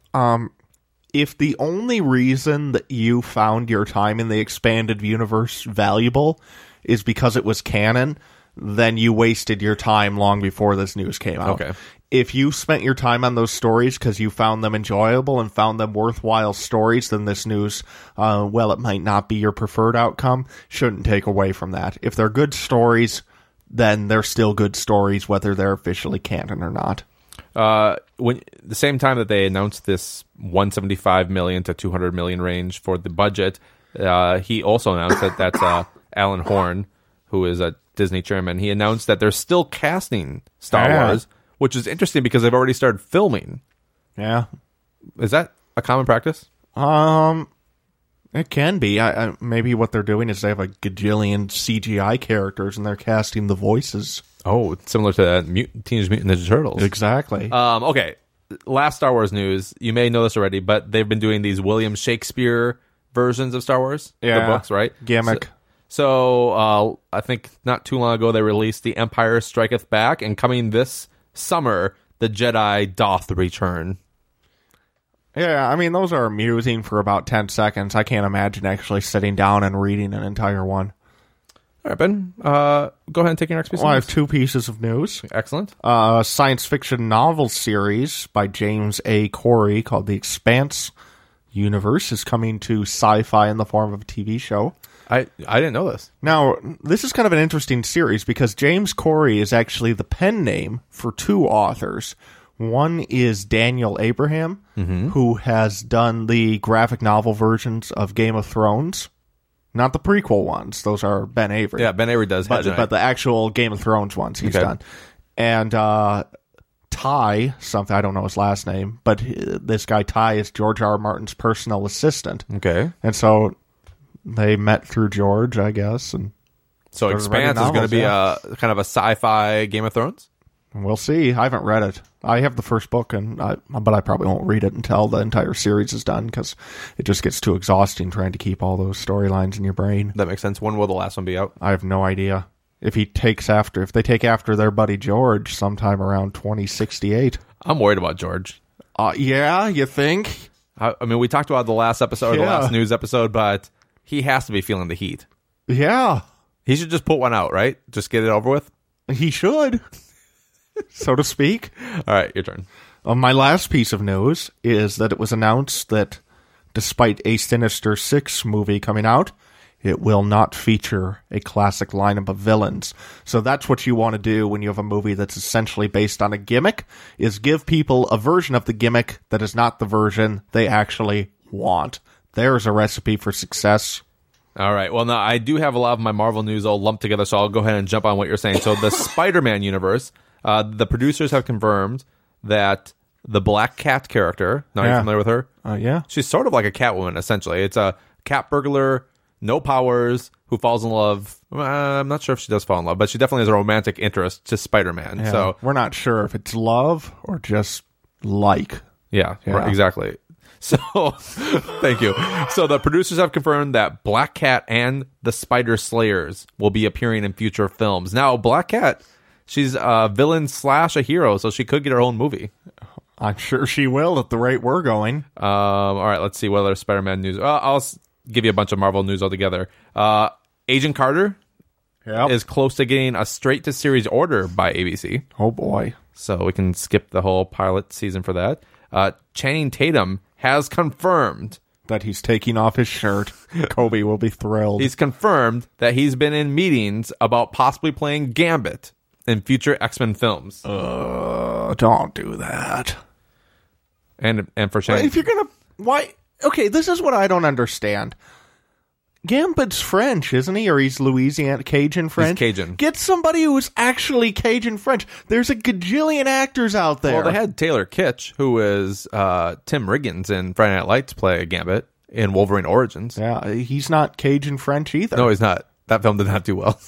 [SPEAKER 2] If the only reason that you found your time in the expanded universe valuable is because it was canon, then you wasted your time long before this news came out.
[SPEAKER 1] Okay.
[SPEAKER 2] If you spent your time on those stories because you found them enjoyable and found them worthwhile stories, then this news, it might not be your preferred outcome, shouldn't take away from that. If they're good stories, then they're still good stories, whether they're officially canon or not.
[SPEAKER 1] When the same time that they announced this 175 million to 200 million range for the budget, he also announced that that's Alan Horn, who is a Disney chairman. He announced that they're still casting Star Wars, which is interesting because they've already started filming.
[SPEAKER 2] Yeah.
[SPEAKER 1] Is that a common practice?
[SPEAKER 2] It can be. Maybe what they're doing is they have a gajillion CGI characters and they're casting the voices.
[SPEAKER 1] Oh, similar to Teenage Mutant Ninja Turtles.
[SPEAKER 2] Exactly.
[SPEAKER 1] Okay, last Star Wars news. You may know this already, but they've been doing these William Shakespeare versions of Star Wars.
[SPEAKER 2] Yeah.
[SPEAKER 1] The books, right?
[SPEAKER 2] Gimmick.
[SPEAKER 1] So I think not too long ago they released The Empire Striketh Back, and coming this summer, The Jedi Doth Return.
[SPEAKER 2] Yeah, I mean, those are amusing for about 10 seconds. I can't imagine actually sitting down and reading an entire one.
[SPEAKER 1] All right, Ben, go ahead and take your next piece of
[SPEAKER 2] Well, I
[SPEAKER 1] news.
[SPEAKER 2] have two pieces of news.
[SPEAKER 1] Excellent.
[SPEAKER 2] A science fiction novel series by James A. Corey called The Expanse Universe is coming to sci-fi in the form of a TV show.
[SPEAKER 1] I didn't know this.
[SPEAKER 2] Now, this is kind of an interesting series because James Corey is actually the pen name for two authors. One is Daniel Abraham, who has done the graphic novel versions of Game of Thrones. Not the prequel ones. Those are Ben Avery.
[SPEAKER 1] Yeah, Ben Avery does.
[SPEAKER 2] But the actual Game of Thrones ones he's done. And Ty, something, I don't know his last name, but this guy Ty is George R. R. Martin's personal assistant.
[SPEAKER 1] Okay.
[SPEAKER 2] And so they met through George, I guess. And
[SPEAKER 1] So
[SPEAKER 2] started writing
[SPEAKER 1] Expanse is going to
[SPEAKER 2] novels,
[SPEAKER 1] be a kind of a sci-fi Game of Thrones?
[SPEAKER 2] we'll see. I haven't read it. I have the first book, but I probably won't read it until the entire series is done because it just gets too exhausting trying to keep all those storylines in your brain.
[SPEAKER 1] That makes sense. When will the last one be out?
[SPEAKER 2] I have no idea. If they take after their buddy George sometime around 2068.
[SPEAKER 1] I'm worried about George.
[SPEAKER 2] Yeah, you think?
[SPEAKER 1] I mean, we talked about the last episode, the
[SPEAKER 2] Yeah.
[SPEAKER 1] last news episode, but he has to be feeling the heat.
[SPEAKER 2] Yeah,
[SPEAKER 1] He should just put one out, right? Just get it over with.
[SPEAKER 2] he should, so to speak.
[SPEAKER 1] All right, your turn.
[SPEAKER 2] My last piece of news is that it was announced that despite a Sinister Six movie coming out, it will not feature a classic lineup of villains. So that's what you want to do when you have a movie that's essentially based on a gimmick, is give people a version of the gimmick that is not the version they actually want. There's a recipe for success.
[SPEAKER 1] All right. Well, now I do have a lot of my Marvel news all lumped together, so I'll go ahead and jump on what you're saying. So the Spider-Man universe, the producers have confirmed that the Black Cat character, now you're familiar with her?
[SPEAKER 2] Yeah.
[SPEAKER 1] She's sort of like a Catwoman, essentially. It's a cat burglar, no powers, who falls in love. I'm not sure if she does fall in love, but she definitely has a romantic interest to Spider-Man.
[SPEAKER 2] Yeah.
[SPEAKER 1] So
[SPEAKER 2] We're not sure if it's love or just like.
[SPEAKER 1] Yeah,
[SPEAKER 2] Yeah.
[SPEAKER 1] right, exactly. So, thank you. So the producers have confirmed that Black Cat and the Spider Slayers will be appearing in future films. Now, Black Cat, she's a villain / a hero, so she could get her own movie.
[SPEAKER 2] I'm sure she will at the rate we're going.
[SPEAKER 1] All right, let's see what other Spider-Man news. I'll give you a bunch of Marvel news altogether. Agent Carter is close to getting a straight-to-series order by ABC.
[SPEAKER 2] Oh, boy.
[SPEAKER 1] So we can skip the whole pilot season for that. Channing Tatum has confirmed
[SPEAKER 2] That he's taking off his shirt. Kobe will be thrilled.
[SPEAKER 1] he's confirmed that he's been in meetings about possibly playing Gambit in future X-Men films.
[SPEAKER 2] Don't do that.
[SPEAKER 1] And for Channing,
[SPEAKER 2] If you're gonna, why? Okay, this is what I don't understand. Gambit's French, isn't he? Or he's Louisiana Cajun French.
[SPEAKER 1] Cajun.
[SPEAKER 2] Get somebody who's actually Cajun French. There's a gajillion actors out there.
[SPEAKER 1] well, they had Taylor Kitsch, who is Tim Riggins in Friday Night Lights, play Gambit in Wolverine Origins.
[SPEAKER 2] Yeah, he's not Cajun French either.
[SPEAKER 1] No, he's not. That film did not do well.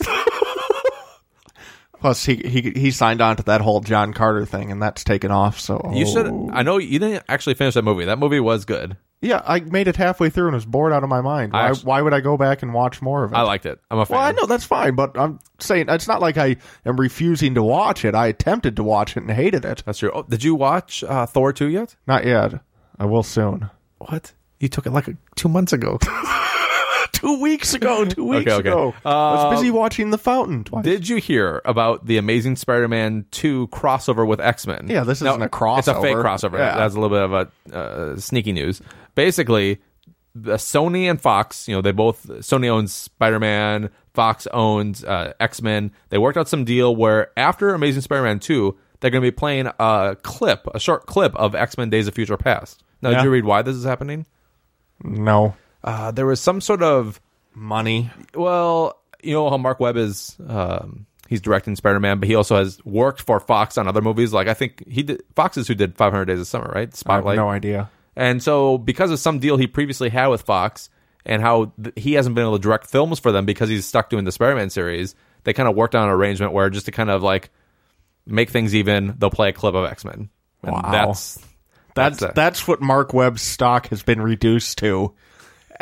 [SPEAKER 2] Plus, he signed on to that whole John Carter thing, and that's taken off. So
[SPEAKER 1] You should. I know you didn't actually finish that movie. That movie was good.
[SPEAKER 2] Yeah, I made it halfway through and was bored out of my mind. Why would I go back and watch more of it?
[SPEAKER 1] I liked it. I'm a fan.
[SPEAKER 2] Well, I know that's fine, but I'm saying it's not like I am refusing to watch it. I attempted to watch it and hated it.
[SPEAKER 1] That's true. Oh, did you watch Thor 2 yet?
[SPEAKER 2] Not yet. I will soon.
[SPEAKER 1] What? You took it like 2 months ago.
[SPEAKER 2] 2 weeks ago. 2 weeks
[SPEAKER 1] Okay.
[SPEAKER 2] ago. I was busy watching The Fountain twice.
[SPEAKER 1] Did you hear about the Amazing Spider-Man 2 crossover with X-Men?
[SPEAKER 2] Yeah, this isn't a crossover.
[SPEAKER 1] It's a fake crossover.
[SPEAKER 2] Yeah.
[SPEAKER 1] That's a little bit of a sneaky news. Basically, the Sony and Fox, Sony owns Spider-Man, Fox owns X-Men. They worked out some deal where after Amazing Spider-Man 2, they're going to be playing a short clip of X-Men Days of Future Past. Now, did you read why this is happening?
[SPEAKER 2] No.
[SPEAKER 1] There was some sort of...
[SPEAKER 2] Money.
[SPEAKER 1] Well, you know how Mark Webb is... he's directing Spider-Man, but he also has worked for Fox on other movies. Like, I think Fox is who did 500 Days of Summer, right? Spotlight.
[SPEAKER 2] I have no idea.
[SPEAKER 1] And so because of some deal he previously had with Fox and how he hasn't been able to direct films for them because he's stuck doing the Spider-Man series, they kind of worked on an arrangement where just to kind of like make things even, they'll play a clip of X-Men. And
[SPEAKER 2] Wow. That's what Mark Webb's stock has been reduced to.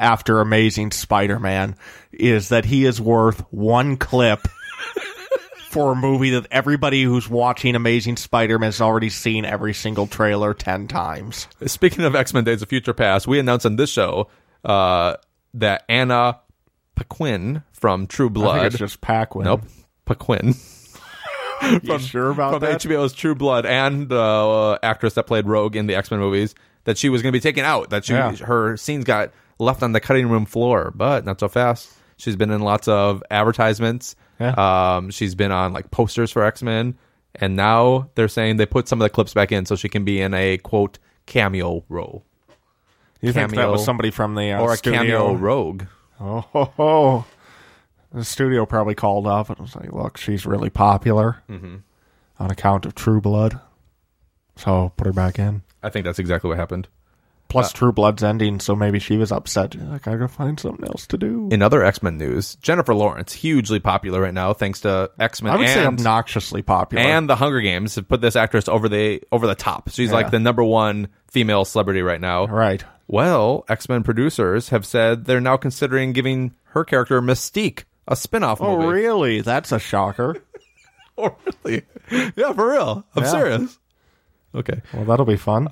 [SPEAKER 2] after Amazing Spider-Man is that he is worth one clip for a movie that everybody who's watching Amazing Spider-Man has already seen every single trailer 10 times.
[SPEAKER 1] Speaking of X-Men Days of Future Past, we announced on this show that Anna Paquin from True Blood.
[SPEAKER 2] I think it's just Paquin.
[SPEAKER 1] Nope, Paquin.
[SPEAKER 2] You sure about
[SPEAKER 1] From
[SPEAKER 2] that?
[SPEAKER 1] HBO's True Blood, and the actress that played Rogue in the X-Men movies, that she was going to be taken out. That her scenes got left on the cutting room floor, but not so fast. She's been in lots of advertisements.
[SPEAKER 2] Yeah.
[SPEAKER 1] She's been on like posters for X-Men, and now they're saying they put some of the clips back in so she can be in a quote cameo role.
[SPEAKER 2] You think that was somebody from the
[SPEAKER 1] or a
[SPEAKER 2] studio?
[SPEAKER 1] cameo Rogue?
[SPEAKER 2] Oh. The studio probably called up and was like, look, she's really popular on account of True Blood. So put her back in.
[SPEAKER 1] I think that's exactly what happened.
[SPEAKER 2] Plus True Blood's ending, so maybe she was upset. Like, I gotta find something else to do.
[SPEAKER 1] In other X-Men news, Jennifer Lawrence, hugely popular right now thanks to X-Men.
[SPEAKER 2] I would say obnoxiously popular.
[SPEAKER 1] And the Hunger Games have put this actress over the top. She's like the number one female celebrity right now.
[SPEAKER 2] Right.
[SPEAKER 1] Well, X-Men producers have said they're now considering giving her character Mystique a spin-off movie.
[SPEAKER 2] Oh, really? That's a shocker.
[SPEAKER 1] Oh, really? Yeah, for real. I'm serious. Okay.
[SPEAKER 2] Well, that'll be fun.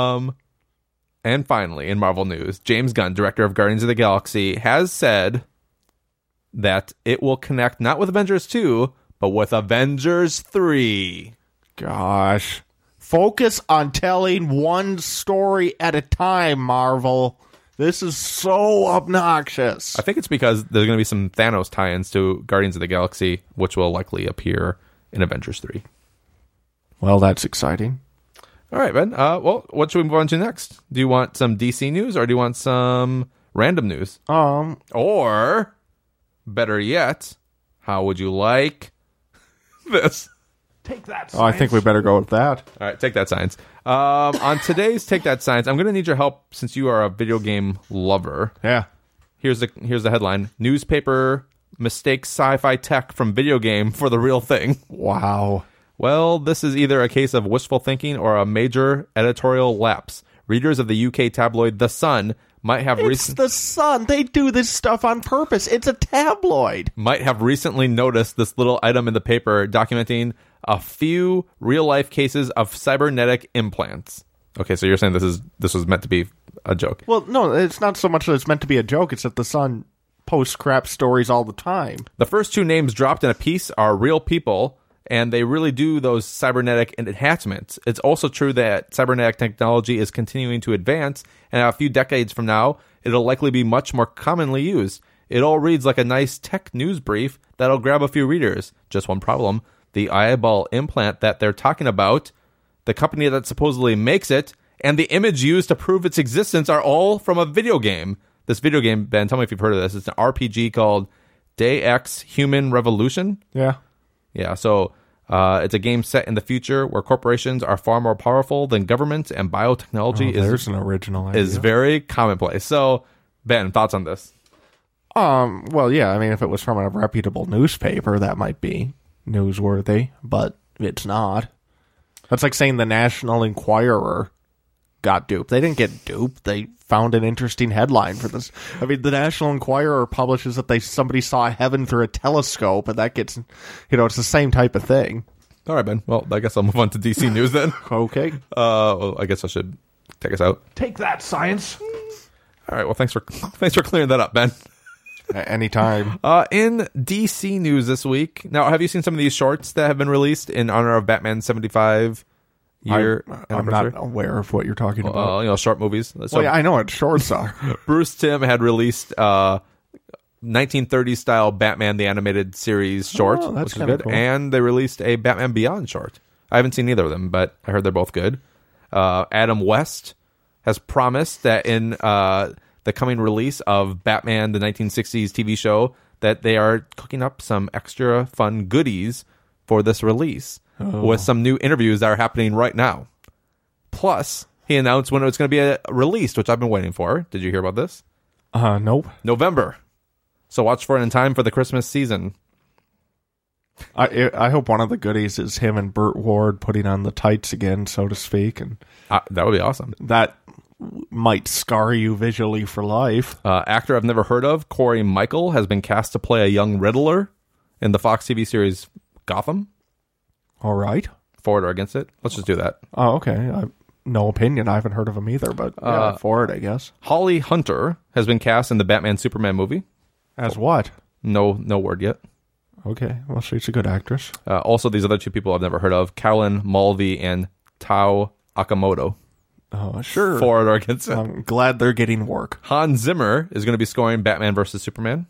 [SPEAKER 1] And finally, in Marvel news, James Gunn, director of Guardians of the Galaxy, has said that it will connect not with Avengers 2, but with Avengers 3.
[SPEAKER 2] Gosh. Focus on telling one story at a time, Marvel. This is so obnoxious.
[SPEAKER 1] I think it's because there's going to be some Thanos tie-ins to Guardians of the Galaxy, which will likely appear in Avengers 3.
[SPEAKER 2] Well, that's exciting.
[SPEAKER 1] All right, Ben. Well, what should we move on to next? Do you want some DC news or do you want some random news? Or, better yet, how would you like this?
[SPEAKER 2] Take that, science. Oh, I think we better go with that.
[SPEAKER 1] All right, take that, science. On today's Take That Science, I'm going to need your help since you are a video game lover.
[SPEAKER 2] Yeah.
[SPEAKER 1] Here's the headline. Newspaper mistakes sci-fi tech from video game for the real thing.
[SPEAKER 2] Wow.
[SPEAKER 1] Well, this is either a case of wishful thinking or a major editorial lapse. Readers of the UK tabloid The Sun might have
[SPEAKER 2] It's The Sun. They do this stuff on purpose. It's a tabloid.
[SPEAKER 1] Might have recently noticed this little item in the paper documenting a few real-life cases of cybernetic implants. Okay, so you're saying this was meant to be a joke.
[SPEAKER 2] Well, no, it's not so much that it's meant to be a joke. It's that The Sun posts crap stories all the time.
[SPEAKER 1] The first two names dropped in a piece are real people, and they really do those cybernetic enhancements. It's also true that cybernetic technology is continuing to advance, and a few decades from now, it'll likely be much more commonly used. It all reads like a nice tech news brief that'll grab a few readers. Just one problem. The eyeball implant that they're talking about, the company that supposedly makes it, and the image used to prove its existence are all from a video game. This video game, Ben, tell me if you've heard of this. It's an RPG called Day X Human Revolution.
[SPEAKER 2] Yeah.
[SPEAKER 1] Yeah, so it's a game set in the future where corporations are far more powerful than governments, and biotechnology
[SPEAKER 2] there's an original idea.
[SPEAKER 1] is very commonplace. So, Ben, thoughts on this?
[SPEAKER 2] Well, yeah, I mean, if it was from a reputable newspaper, that might be newsworthy, but it's not. That's like saying the National Enquirer got duped. They didn't get duped. They found an interesting headline for this. I mean, the National Enquirer publishes that somebody saw heaven through a telescope, and that gets, it's the same type of thing.
[SPEAKER 1] All right, Ben. Well, I guess I'll move on to DC news then.
[SPEAKER 2] Okay.
[SPEAKER 1] Well, I guess I should take us out.
[SPEAKER 2] Take that, science.
[SPEAKER 1] All right. Well, thanks for clearing that up, Ben.
[SPEAKER 2] Anytime.
[SPEAKER 1] In DC news this week. Now, have you seen some of these shorts that have been released in honor of Batman's 75 year
[SPEAKER 2] I'm not aware of what you're talking about.
[SPEAKER 1] Short movies. So
[SPEAKER 2] yeah, I know what shorts are.
[SPEAKER 1] Bruce Timm had released 1930s style Batman the Animated Series short,
[SPEAKER 2] that's
[SPEAKER 1] which is good.
[SPEAKER 2] Cool.
[SPEAKER 1] And they released a Batman Beyond short. I haven't seen either of them, but I heard they're both good. Adam West has promised that in the coming release of Batman the 1960s TV show that they are cooking up some extra fun goodies for this release with some new interviews that are happening right now. Plus, he announced when it was going to be released, which I've been waiting for. Did you hear about this?
[SPEAKER 2] Nope.
[SPEAKER 1] November. So watch for it in time for the Christmas season.
[SPEAKER 2] I hope one of the goodies is him and Burt Ward putting on the tights again, so to speak, and
[SPEAKER 1] that would be awesome.
[SPEAKER 2] That might scar you visually for life.
[SPEAKER 1] Actor I've never heard of, Corey Michael, has been cast to play a young Riddler in the Fox TV series Gotham.
[SPEAKER 2] All right.
[SPEAKER 1] For it or against it? Let's just do that.
[SPEAKER 2] Oh, okay. No opinion. I haven't heard of him either, but for it, I guess.
[SPEAKER 1] Holly Hunter has been cast in the Batman Superman movie.
[SPEAKER 2] As what?
[SPEAKER 1] No word yet.
[SPEAKER 2] Okay. Well, she's a good actress.
[SPEAKER 1] Also, these other two people I've never heard of, Carolyn Mulvey and Tao Akamoto.
[SPEAKER 2] Oh, sure.
[SPEAKER 1] For it or against it.
[SPEAKER 2] I'm glad they're getting work.
[SPEAKER 1] Hans Zimmer is going to be scoring Batman vs. Superman.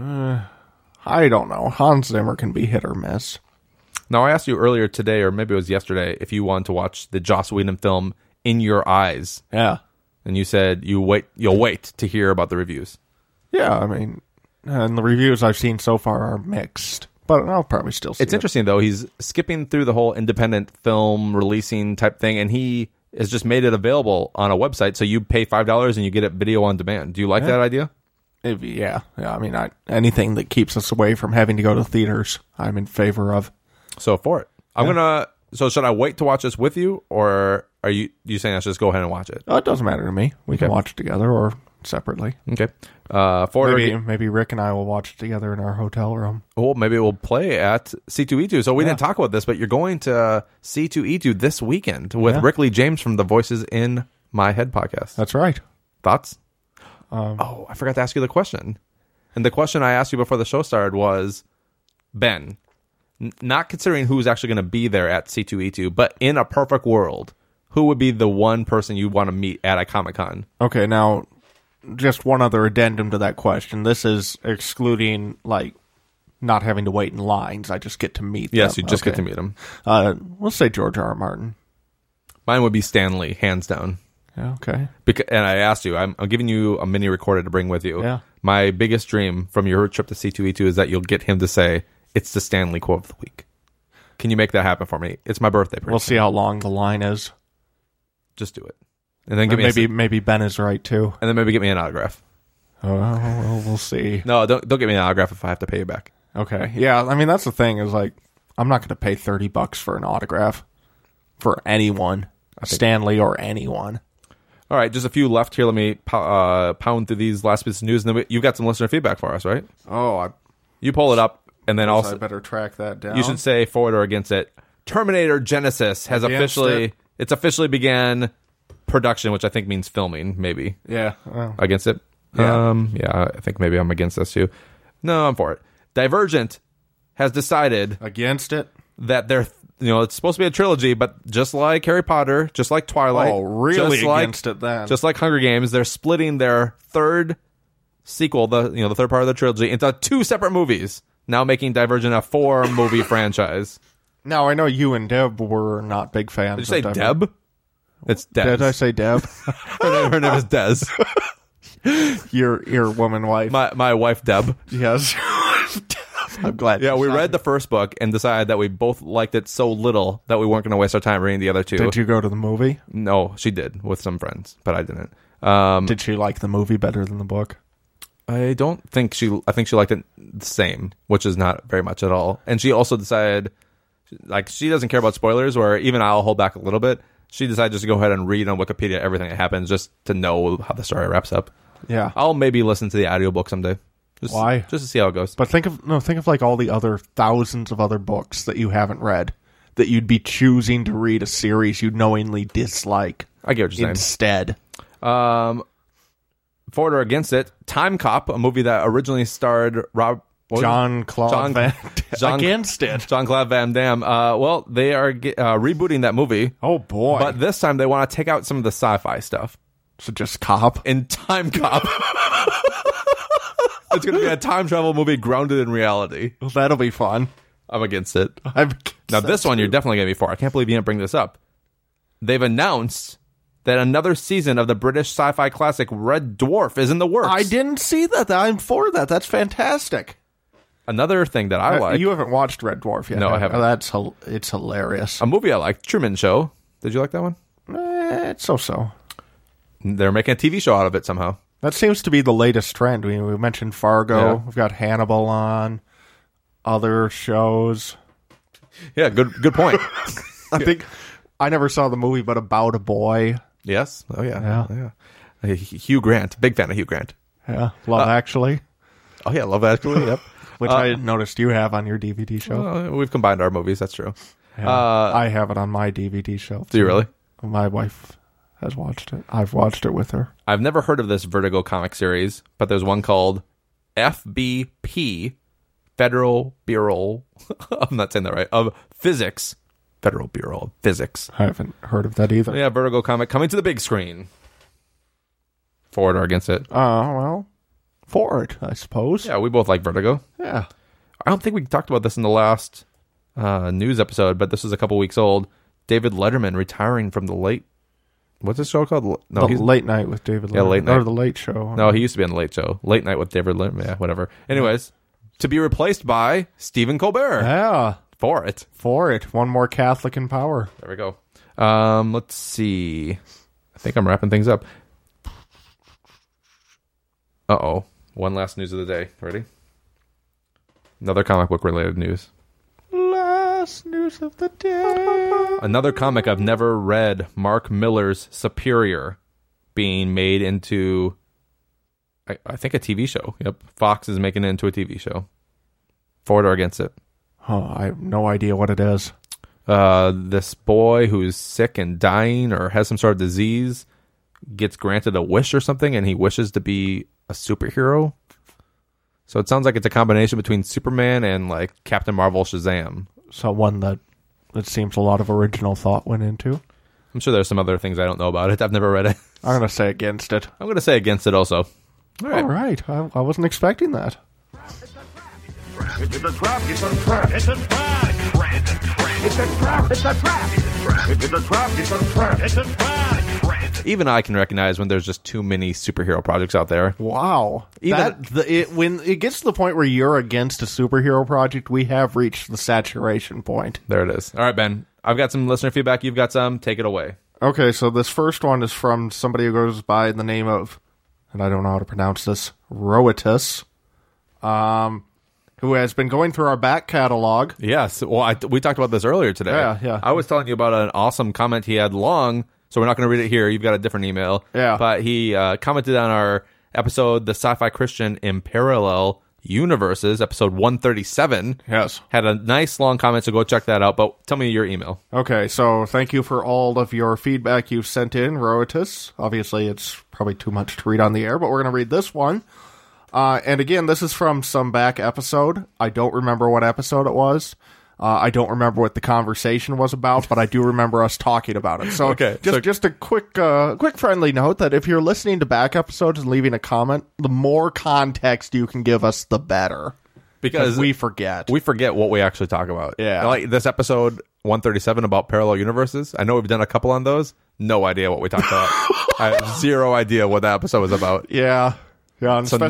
[SPEAKER 2] I don't know. Hans Zimmer can be hit or miss.
[SPEAKER 1] Now, I asked you earlier today, or maybe it was yesterday, if you wanted to watch the Joss Whedon film In Your Eyes.
[SPEAKER 2] Yeah.
[SPEAKER 1] And you said you'll wait to hear about the reviews.
[SPEAKER 2] Yeah, I mean, and the reviews I've seen so far are mixed. But I'll probably still see
[SPEAKER 1] It's interesting, though. He's skipping through the whole independent film releasing type thing, and he has just made it available on a website, so you pay $5 and you get it video on demand. Do you like that idea?
[SPEAKER 2] Yeah. I mean, anything that keeps us away from having to go to theaters, I'm in favor of.
[SPEAKER 1] So for it. So should I wait to watch this with you, or are you saying I should just go ahead and watch it?
[SPEAKER 2] Oh, it doesn't matter to me. We can watch it together or separately.
[SPEAKER 1] Okay.
[SPEAKER 2] Maybe Rick and I will watch it together in our hotel room.
[SPEAKER 1] Well, maybe we'll play at C2E2. So we didn't talk about this, but you're going to C2E2 this weekend with Rick Lee James from the Voices in My Head podcast.
[SPEAKER 2] That's right.
[SPEAKER 1] Thoughts? I forgot to ask you the question. And the question I asked you before the show started was, Ben, not considering who's actually going to be there at C2E2, but in a perfect world, who would be the one person you want to meet at a Comic-Con?
[SPEAKER 2] Okay, now, just one other addendum to that question. This is excluding, not having to wait in lines. I just get to meet them.
[SPEAKER 1] Yes, you just get to meet them.
[SPEAKER 2] We'll say George R. R. Martin.
[SPEAKER 1] Mine would be Stan Lee, hands down.
[SPEAKER 2] Yeah, okay.
[SPEAKER 1] And I asked you, I'm giving you a mini recorder to bring with you.
[SPEAKER 2] Yeah.
[SPEAKER 1] My biggest dream from your trip to C2E2 is that you'll get him to say, it's the Stan Lee quote of the week. Can you make that happen for me? It's my birthday.
[SPEAKER 2] We'll see how long the line is.
[SPEAKER 1] Just do it. And then give me
[SPEAKER 2] maybe Ben is right, too.
[SPEAKER 1] And then maybe get me an autograph.
[SPEAKER 2] Oh, well, we'll see.
[SPEAKER 1] No, don't get me an autograph if I have to pay you back.
[SPEAKER 2] Okay. Yeah, I mean, that's the thing is, I'm not going to pay $30 for an autograph for anyone. Stan Lee or anyone.
[SPEAKER 1] All right, just a few left here. Let me pound through these last bits of news. And then you've got some listener feedback for us, right?
[SPEAKER 2] Oh,
[SPEAKER 1] you pull it up, and then also
[SPEAKER 2] I better track that down.
[SPEAKER 1] You should say for it or against it. Terminator Genesis has officially began production, which I think means filming, maybe.
[SPEAKER 2] Yeah. Well,
[SPEAKER 1] against it?
[SPEAKER 2] Yeah.
[SPEAKER 1] I think maybe I'm against this too. No, I'm for it. Divergent has decided
[SPEAKER 2] against it
[SPEAKER 1] that they're it's supposed to be a trilogy, but just like Harry Potter, just like Twilight,
[SPEAKER 2] really against it then.
[SPEAKER 1] Just like Hunger Games, they're splitting their third sequel, the third part of the trilogy, into 2 separate movies. Now making Divergent a 4-movie franchise.
[SPEAKER 2] Now I know you and Deb were not big fans.
[SPEAKER 1] Did you say Deb? It's Des.
[SPEAKER 2] Did I say Deb?
[SPEAKER 1] Her name is Des.
[SPEAKER 2] Your woman wife.
[SPEAKER 1] My wife Deb.
[SPEAKER 2] Yes. I'm glad.
[SPEAKER 1] Yeah, we read the first book and decided that we both liked it so little that we weren't going to waste our time reading the other 2.
[SPEAKER 2] Did you go to the movie?
[SPEAKER 1] No, she did with some friends, but I didn't.
[SPEAKER 2] Did she like the movie better than the book?
[SPEAKER 1] I think she liked it the same, which is not very much at all. And she also decided, she doesn't care about spoilers, or even I'll hold back a little bit. She decided just to go ahead and read on Wikipedia everything that happens just to know how the story wraps up.
[SPEAKER 2] Yeah.
[SPEAKER 1] I'll maybe listen to the audiobook someday.
[SPEAKER 2] Why?
[SPEAKER 1] Just to see how it goes.
[SPEAKER 2] But think of all the other thousands of other books that you haven't read that you'd be choosing to read a series you knowingly dislike.
[SPEAKER 1] I get what you're saying.
[SPEAKER 2] Instead.
[SPEAKER 1] For it or against it, Time Cop, a movie that originally starred
[SPEAKER 2] Jean-Claude Van Damme. Against it.
[SPEAKER 1] Jean-Claude Van Damme. Well, they are rebooting that movie.
[SPEAKER 2] Oh, boy.
[SPEAKER 1] But this time they want to take out some of the sci-fi stuff.
[SPEAKER 2] So just Cop?
[SPEAKER 1] In Time Cop. It's going to be a time travel movie grounded in reality.
[SPEAKER 2] Well, that'll be fun.
[SPEAKER 1] I'm against it. Now, this one you're definitely going to be for. I can't believe you didn't bring this up. They've announced that another season of the British sci-fi classic Red Dwarf is in the works.
[SPEAKER 2] I didn't see that. I'm for that. That's fantastic.
[SPEAKER 1] Another thing that I like.
[SPEAKER 2] You haven't watched Red Dwarf yet.
[SPEAKER 1] No, I haven't.
[SPEAKER 2] It's hilarious.
[SPEAKER 1] A movie I like, Truman Show. Did you like that one?
[SPEAKER 2] It's so-so.
[SPEAKER 1] They're making a TV show out of it somehow.
[SPEAKER 2] That seems to be the latest trend. We mentioned Fargo. Yeah. We've got Hannibal on. Other shows.
[SPEAKER 1] Yeah, good point.
[SPEAKER 2] I think I never saw the movie, but About a Boy.
[SPEAKER 1] Yes. Oh
[SPEAKER 2] Yeah.
[SPEAKER 1] Hugh Grant. Big fan of Hugh Grant.
[SPEAKER 2] Yeah, Love Actually,
[SPEAKER 1] Oh yeah, Love Actually. Yep.
[SPEAKER 2] which I noticed you have on your DVD show.
[SPEAKER 1] We've combined our movies. That's true.
[SPEAKER 2] Yeah, I have it on my DVD shelf.
[SPEAKER 1] Do you really?
[SPEAKER 2] My wife has watched it. I've watched it with her.
[SPEAKER 1] I've never heard of this Vertigo comic series, but there's one called FBP, Federal Bureau. I'm not saying that right. Of Physics, Federal Bureau of Physics.
[SPEAKER 2] I haven't heard of that either.
[SPEAKER 1] Yeah, Vertigo comic coming to the big screen. For it or against it?
[SPEAKER 2] Well, for it, I suppose.
[SPEAKER 1] Yeah, we both like Vertigo.
[SPEAKER 2] Yeah.
[SPEAKER 1] I don't think we talked about this in the last news episode, but this is a couple weeks old. David Letterman retiring from the late. What's this show called? No,
[SPEAKER 2] The Late Night with David Letterman.
[SPEAKER 1] Yeah, Late Night.
[SPEAKER 2] Or The Late Show.
[SPEAKER 1] No, he used to be on the Late Show. Late Night with David Letterman. Yeah, whatever. Anyways, to be replaced by Stephen Colbert.
[SPEAKER 2] Yeah.
[SPEAKER 1] For it.
[SPEAKER 2] For it. One more Catholic in power.
[SPEAKER 1] There we go. Let's see. I think I'm wrapping things up. Uh-oh. One last news of the day. Ready? Another comic book related news.
[SPEAKER 2] Last news of the day.
[SPEAKER 1] Another comic I've never read, Mark Miller's Superior, being made into, I think, a TV show. Yep. Fox is making it into a TV show. For it or against it?
[SPEAKER 2] Oh, I have no idea what it is.
[SPEAKER 1] This boy who's sick and dying or has some sort of disease gets granted a wish or something, and he wishes to be a superhero. So it sounds like it's a combination between Superman and like Captain Marvel, Shazam.
[SPEAKER 2] So one that it seems a lot of original thought went into.
[SPEAKER 1] I'm sure there's some other things I don't know about it. I've never read it.
[SPEAKER 2] I'm going to say against it.
[SPEAKER 1] I'm going to say against it also. All right.
[SPEAKER 2] All right. I wasn't expecting that.
[SPEAKER 4] It's a trap! It's a trap! It's a trap! It's a trap! It's a trap! It's a trap! It's a trap! It's a trap!
[SPEAKER 1] Even I can recognize when there's just too many superhero projects out there.
[SPEAKER 2] Wow.
[SPEAKER 1] Even-
[SPEAKER 2] When it gets to the point where you're against a superhero project, we have reached the saturation point.
[SPEAKER 1] There it is. All right, Ben. I've got some listener feedback. You've got some. Take it away.
[SPEAKER 2] Okay, so this first one is from somebody who goes by the name of, and I don't know how to pronounce this, Roatus, who has been going through our back catalog.
[SPEAKER 1] Yes. Well, we talked about this earlier today.
[SPEAKER 2] Yeah.
[SPEAKER 1] I was telling you about an awesome comment he had long, so we're not going to read it here. You've got a different email.
[SPEAKER 2] Yeah.
[SPEAKER 1] But he commented on our episode, The Sci-Fi Christian in Parallel Universes, episode 137.
[SPEAKER 2] Yes.
[SPEAKER 1] Had a nice long comment, so go check that out. But tell me your email.
[SPEAKER 2] Okay, so thank you for all of your feedback you've sent in, Roatus. Obviously, it's probably too much to read on the air, but we're going to read this one. And again, this is from some back episode. I don't remember what episode it was. I don't remember what the conversation was about, but I do remember us talking about it. So
[SPEAKER 1] Okay,
[SPEAKER 2] just a quick friendly note that if you're listening to back episodes and leaving a comment, the more context you can give us, the better.
[SPEAKER 1] Because
[SPEAKER 2] we forget.
[SPEAKER 1] We forget what we actually talk about.
[SPEAKER 2] Yeah.
[SPEAKER 1] Like this episode 137 about parallel universes. I know we've done a couple on those. No idea what we talked about. I have zero idea what that episode was about.
[SPEAKER 2] Yeah. Yeah.
[SPEAKER 1] So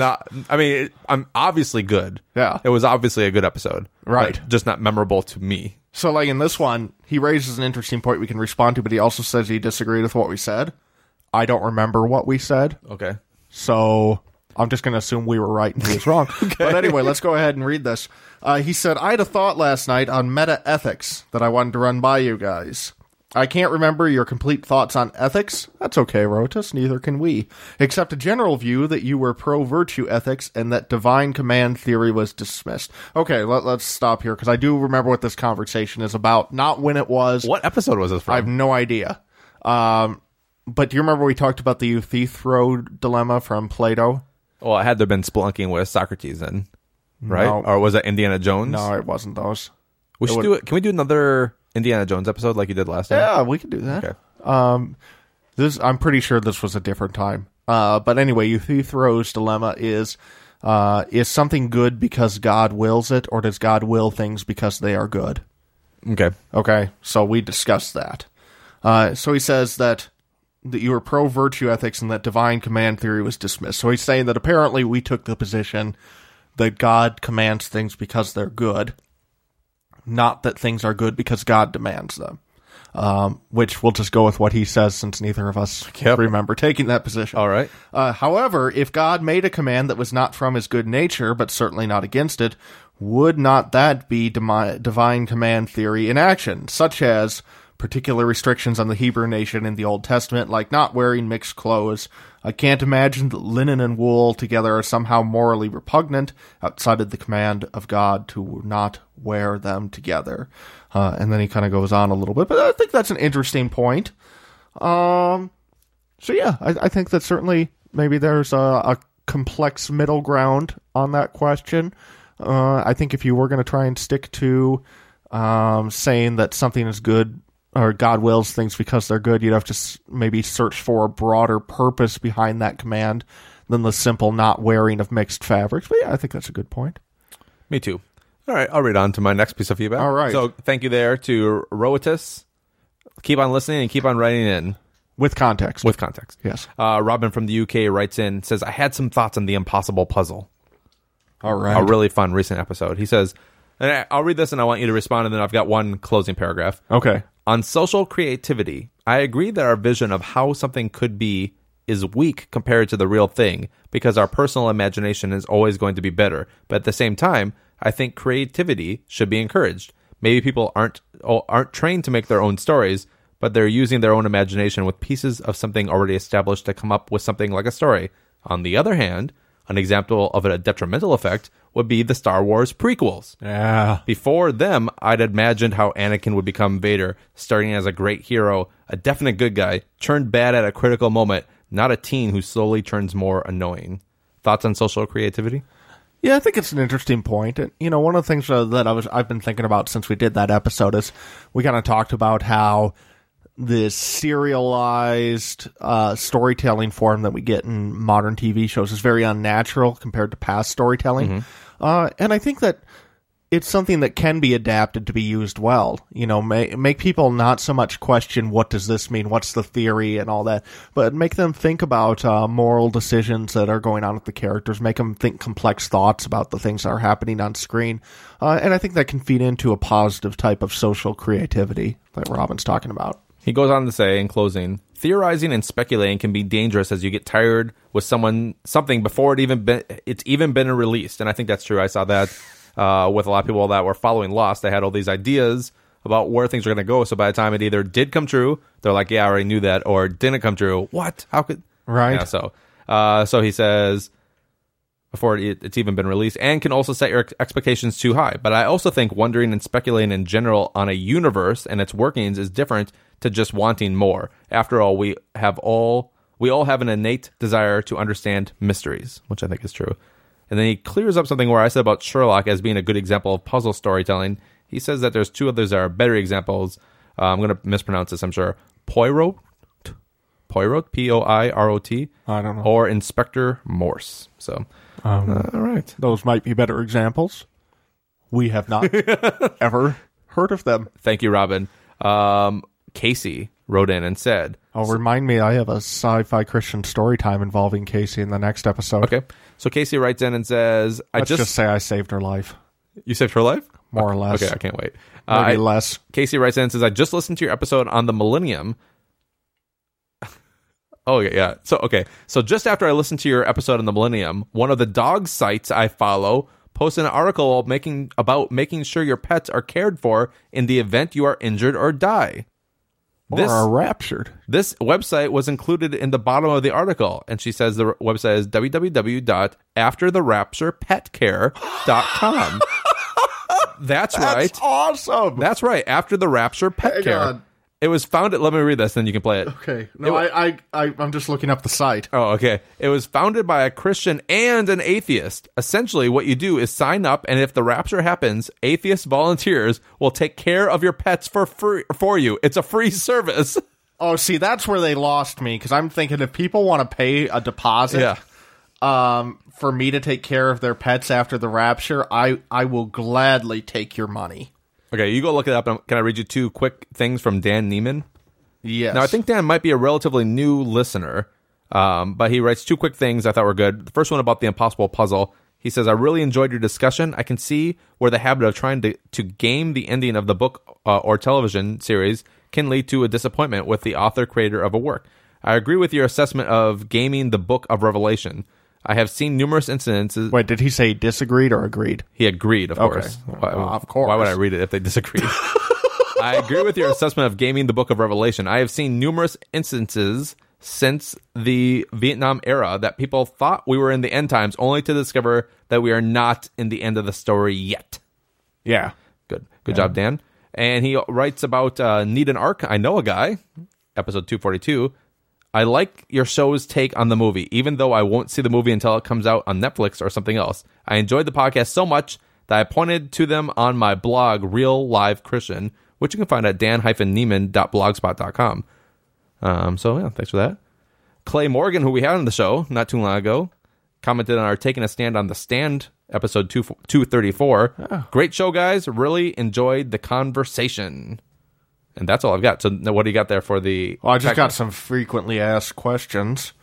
[SPEAKER 1] I'm obviously good.
[SPEAKER 2] Yeah.
[SPEAKER 1] It was obviously a good episode.
[SPEAKER 2] Right.
[SPEAKER 1] But just not memorable to me.
[SPEAKER 2] So, like in this one, he raises an interesting point we can respond to, but he also says he disagreed with what we said. I don't remember what we said,
[SPEAKER 1] Okay.
[SPEAKER 2] so I'm just going to assume we were right and he was wrong. But anyway, let's go ahead and read this. He said, I had a thought last night on meta-ethics that I wanted to run by you guys. I can't remember your complete thoughts on ethics. That's okay, Rotus, neither can we. Except a general view that you were pro-virtue ethics and that divine command theory was dismissed. Okay, let's stop here, because I do remember what this conversation is about. Not when it was.
[SPEAKER 1] What episode was this from?
[SPEAKER 2] I have no idea. But do you remember we talked about the Euthyphro dilemma from Plato?
[SPEAKER 1] Well, had there been Spelunking with Socrates then, right?
[SPEAKER 2] No.
[SPEAKER 1] Or was it Indiana Jones?
[SPEAKER 2] No, it wasn't those.
[SPEAKER 1] We should do it. Can we do another Indiana Jones episode like you did last time?
[SPEAKER 2] Yeah, we could do that.
[SPEAKER 1] Okay.
[SPEAKER 2] I'm pretty sure this was a different time. But anyway, Euthyphro's dilemma is something good because God wills it, or does God will things because they are good?
[SPEAKER 1] Okay.
[SPEAKER 2] Okay, so we discussed that. So he says that you were pro-virtue ethics and that divine command theory was dismissed. So he's saying that apparently we took the position that God commands things because they're good, not that things are good because God demands them. Which we'll just go with what he says, since neither of us remember taking that position.
[SPEAKER 1] All right.
[SPEAKER 2] However, if God made a command that was not from his good nature, but certainly not against it, would not that be divine command theory in action, such as particular restrictions on the Hebrew nation in the Old Testament, like not wearing mixed clothes. I can't imagine that linen and wool together are somehow morally repugnant outside of the command of God to not wear them together. And then he kind of goes on a little bit, but I think that's an interesting point. So yeah, I think that certainly maybe there's a complex middle ground on that question. I think if you were going to try and stick to saying that something is good or God wills things because they're good, you'd have to maybe search for a broader purpose behind that command than the simple not wearing of mixed fabrics. But yeah, I think that's a good point.
[SPEAKER 1] Me too. All right, I'll read on to my next piece of feedback.
[SPEAKER 2] All right.
[SPEAKER 1] So thank you there to Roatus. Keep on listening and keep on writing in.
[SPEAKER 2] With context.
[SPEAKER 1] With context.
[SPEAKER 2] Yes.
[SPEAKER 1] Robin from the UK writes in, says, I had some thoughts on the impossible puzzle.
[SPEAKER 2] All right.
[SPEAKER 1] A really fun recent episode. He says, and I'll read this and I want you to respond, and then I've got one closing paragraph.
[SPEAKER 2] Okay.
[SPEAKER 1] On social creativity, I agree that our vision of how something could be is weak compared to the real thing because our personal imagination is always going to be better. But at the same time, I think creativity should be encouraged. Maybe people aren't trained to make their own stories, but they're using their own imagination with pieces of something already established to come up with something like a story. On the other hand, an example of a detrimental effect would be the Star Wars prequels.
[SPEAKER 2] Yeah.
[SPEAKER 1] Before them, I'd imagined how Anakin would become Vader, starting as a great hero, a definite good guy, turned bad at a critical moment, not a teen who slowly turns more annoying. Thoughts on social creativity?
[SPEAKER 2] Yeah, I think it's an interesting point. And, you know, one of the things that I've been thinking about since we did that episode is we kind of talked about how this serialized storytelling form that we get in modern TV shows is very unnatural compared to past storytelling. And I think that it's something that can be adapted to be used well. You know, make people not so much question, what does this mean? What's the theory and all that, but make them think about moral decisions that are going on with the characters, make them think complex thoughts about the things that are happening on screen. And I think that can feed into a positive type of social creativity that Robin's talking about.
[SPEAKER 1] He goes on to say, in closing, theorizing and speculating can be dangerous as you get tired with something before it's even been released. And I think that's true. I saw that with a lot of people that were following Lost. They had all these ideas about where things are going to go. So by the time it either did come true, they're like, yeah, I already knew that, or didn't come true. What? How could...
[SPEAKER 2] Right.
[SPEAKER 1] Yeah, so he says, before it's even been released, and can also set your expectations too high. But I also think wondering and speculating in general on a universe and its workings is different to just wanting more. After all, we all have an innate desire to understand mysteries, which I think is true. And then he clears up something where I said about Sherlock as being a good example of puzzle storytelling. He says that there's two others that are better examples. I'm going to mispronounce this, I'm sure. Poirot, Poirot,
[SPEAKER 2] I don't know.
[SPEAKER 1] or Inspector Morse. So, all right.
[SPEAKER 2] Those might be better examples. We have not ever heard of them.
[SPEAKER 1] Thank you, Robin. Casey wrote in and said...
[SPEAKER 2] Oh, remind me, I have a sci-fi Christian story time involving Casey in the next episode.
[SPEAKER 1] Okay. So Casey writes in and says...
[SPEAKER 2] Let's just say I saved her life.
[SPEAKER 1] You saved her life?
[SPEAKER 2] More or less.
[SPEAKER 1] Okay, I can't wait.
[SPEAKER 2] Maybe less.
[SPEAKER 1] Casey writes in and says, I just listened to your episode on the Millennium. Oh, yeah. So just after I listened to your episode on the Millennium, one of the dog sites I follow posted an article about making sure your pets are cared for in the event you are injured or die.
[SPEAKER 2] Or are raptured.
[SPEAKER 1] This website was included in the bottom of the article, and she says the website is www.aftertherapturepetcare.com. That's right.
[SPEAKER 2] That's awesome.
[SPEAKER 1] That's right. After the Rapture Pet Care.
[SPEAKER 2] on.
[SPEAKER 1] It was founded. Let me read this, then you can play it.
[SPEAKER 2] Okay. No, I'm just looking up the site.
[SPEAKER 1] Oh, okay. It was founded by a Christian and an atheist. Essentially, what you do is sign up, and if the rapture happens, atheist volunteers will take care of your pets for free for you. It's a free service.
[SPEAKER 2] Oh, see, that's where they lost me, because I'm thinking if people want to pay a deposit for me to take care of their pets after the rapture, I will gladly take your money.
[SPEAKER 1] Okay, you go look it up. Can I read you two quick things from Dan Neiman?
[SPEAKER 2] Yes.
[SPEAKER 1] Now, I think Dan might be a relatively new listener, but he writes two quick things I thought were good. The first one about the impossible puzzle. He says, I really enjoyed your discussion. I can see where the habit of trying to game the ending of the book or television series can lead to a disappointment with the author-creator of a work. I agree with your assessment of gaming the book of Revelation. I have seen numerous incidences...
[SPEAKER 2] Wait, did he say disagreed or agreed?
[SPEAKER 1] He agreed, of course.
[SPEAKER 2] Of course.
[SPEAKER 1] Why would I read it if they disagreed? I agree with your assessment of gaming the Book of Revelation. I have seen numerous instances since the Vietnam era that people thought we were in the end times, only to discover that we are not in the end of the story yet.
[SPEAKER 2] Yeah.
[SPEAKER 1] Good job, Dan. And he writes about Need an Ark. I know a guy. Episode 242. I like your show's take on the movie, even though I won't see the movie until it comes out on Netflix or something else. I enjoyed the podcast so much that I pointed to them on my blog, Real Live Christian, which you can find at dan-neiman.blogspot.com. So, yeah, thanks for that. Clay Morgan, who we had on the show not too long ago, commented on our Taking a Stand on the Stand, episode 234. Oh. Great show, guys. Really enjoyed the conversation. And that's all I've got. So what do you got there for the...
[SPEAKER 2] Well, I just got some frequently asked questions.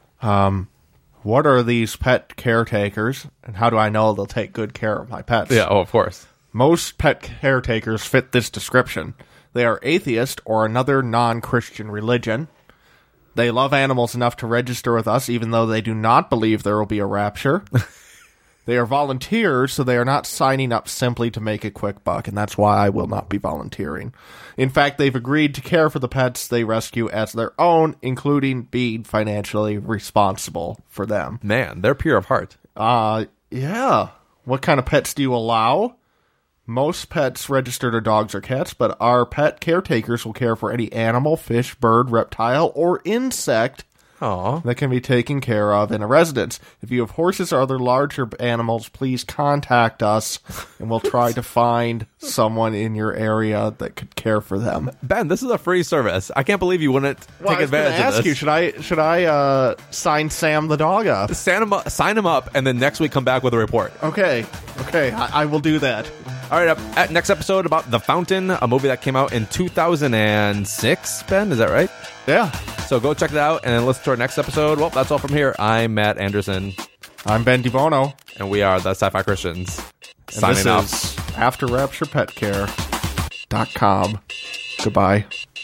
[SPEAKER 2] What are these pet caretakers, and how do I know they'll take good care of my pets?
[SPEAKER 1] Yeah, of course.
[SPEAKER 2] Most pet caretakers fit this description. They are atheist or another non-Christian religion. They love animals enough to register with us, even though they do not believe there will be a rapture. They are volunteers, so they are not signing up simply to make a quick buck, and that's why I will not be volunteering. In fact, they've agreed to care for the pets they rescue as their own, including being financially responsible for them.
[SPEAKER 1] Man, they're pure of heart.
[SPEAKER 2] Yeah. What kind of pets do you allow? Most pets registered are dogs or cats, but our pet caretakers will care for any animal, fish, bird, reptile, or insect that can be taken care of in a residence. If you have horses or other larger animals, please contact us, and we'll try to find someone in your area that could care for them.
[SPEAKER 1] Ben, this is a free service. I can't believe you wouldn't take advantage of this.
[SPEAKER 2] Should I sign Sam the dog up?
[SPEAKER 1] Sign him up, and then next week come back with a report.
[SPEAKER 2] Okay, I will do that.
[SPEAKER 1] All right, next episode about The Fountain, a movie that came out in 2006, Ben, is that right?
[SPEAKER 2] Yeah.
[SPEAKER 1] So go check it out and then listen to our next episode. Well, that's all from here. I'm Matt Anderson.
[SPEAKER 2] I'm Ben DiBono.
[SPEAKER 1] And we are the Sci-Fi Christians.
[SPEAKER 2] And
[SPEAKER 1] signing
[SPEAKER 2] this
[SPEAKER 1] out.
[SPEAKER 2] is AfterRapturePetCare.com. Goodbye.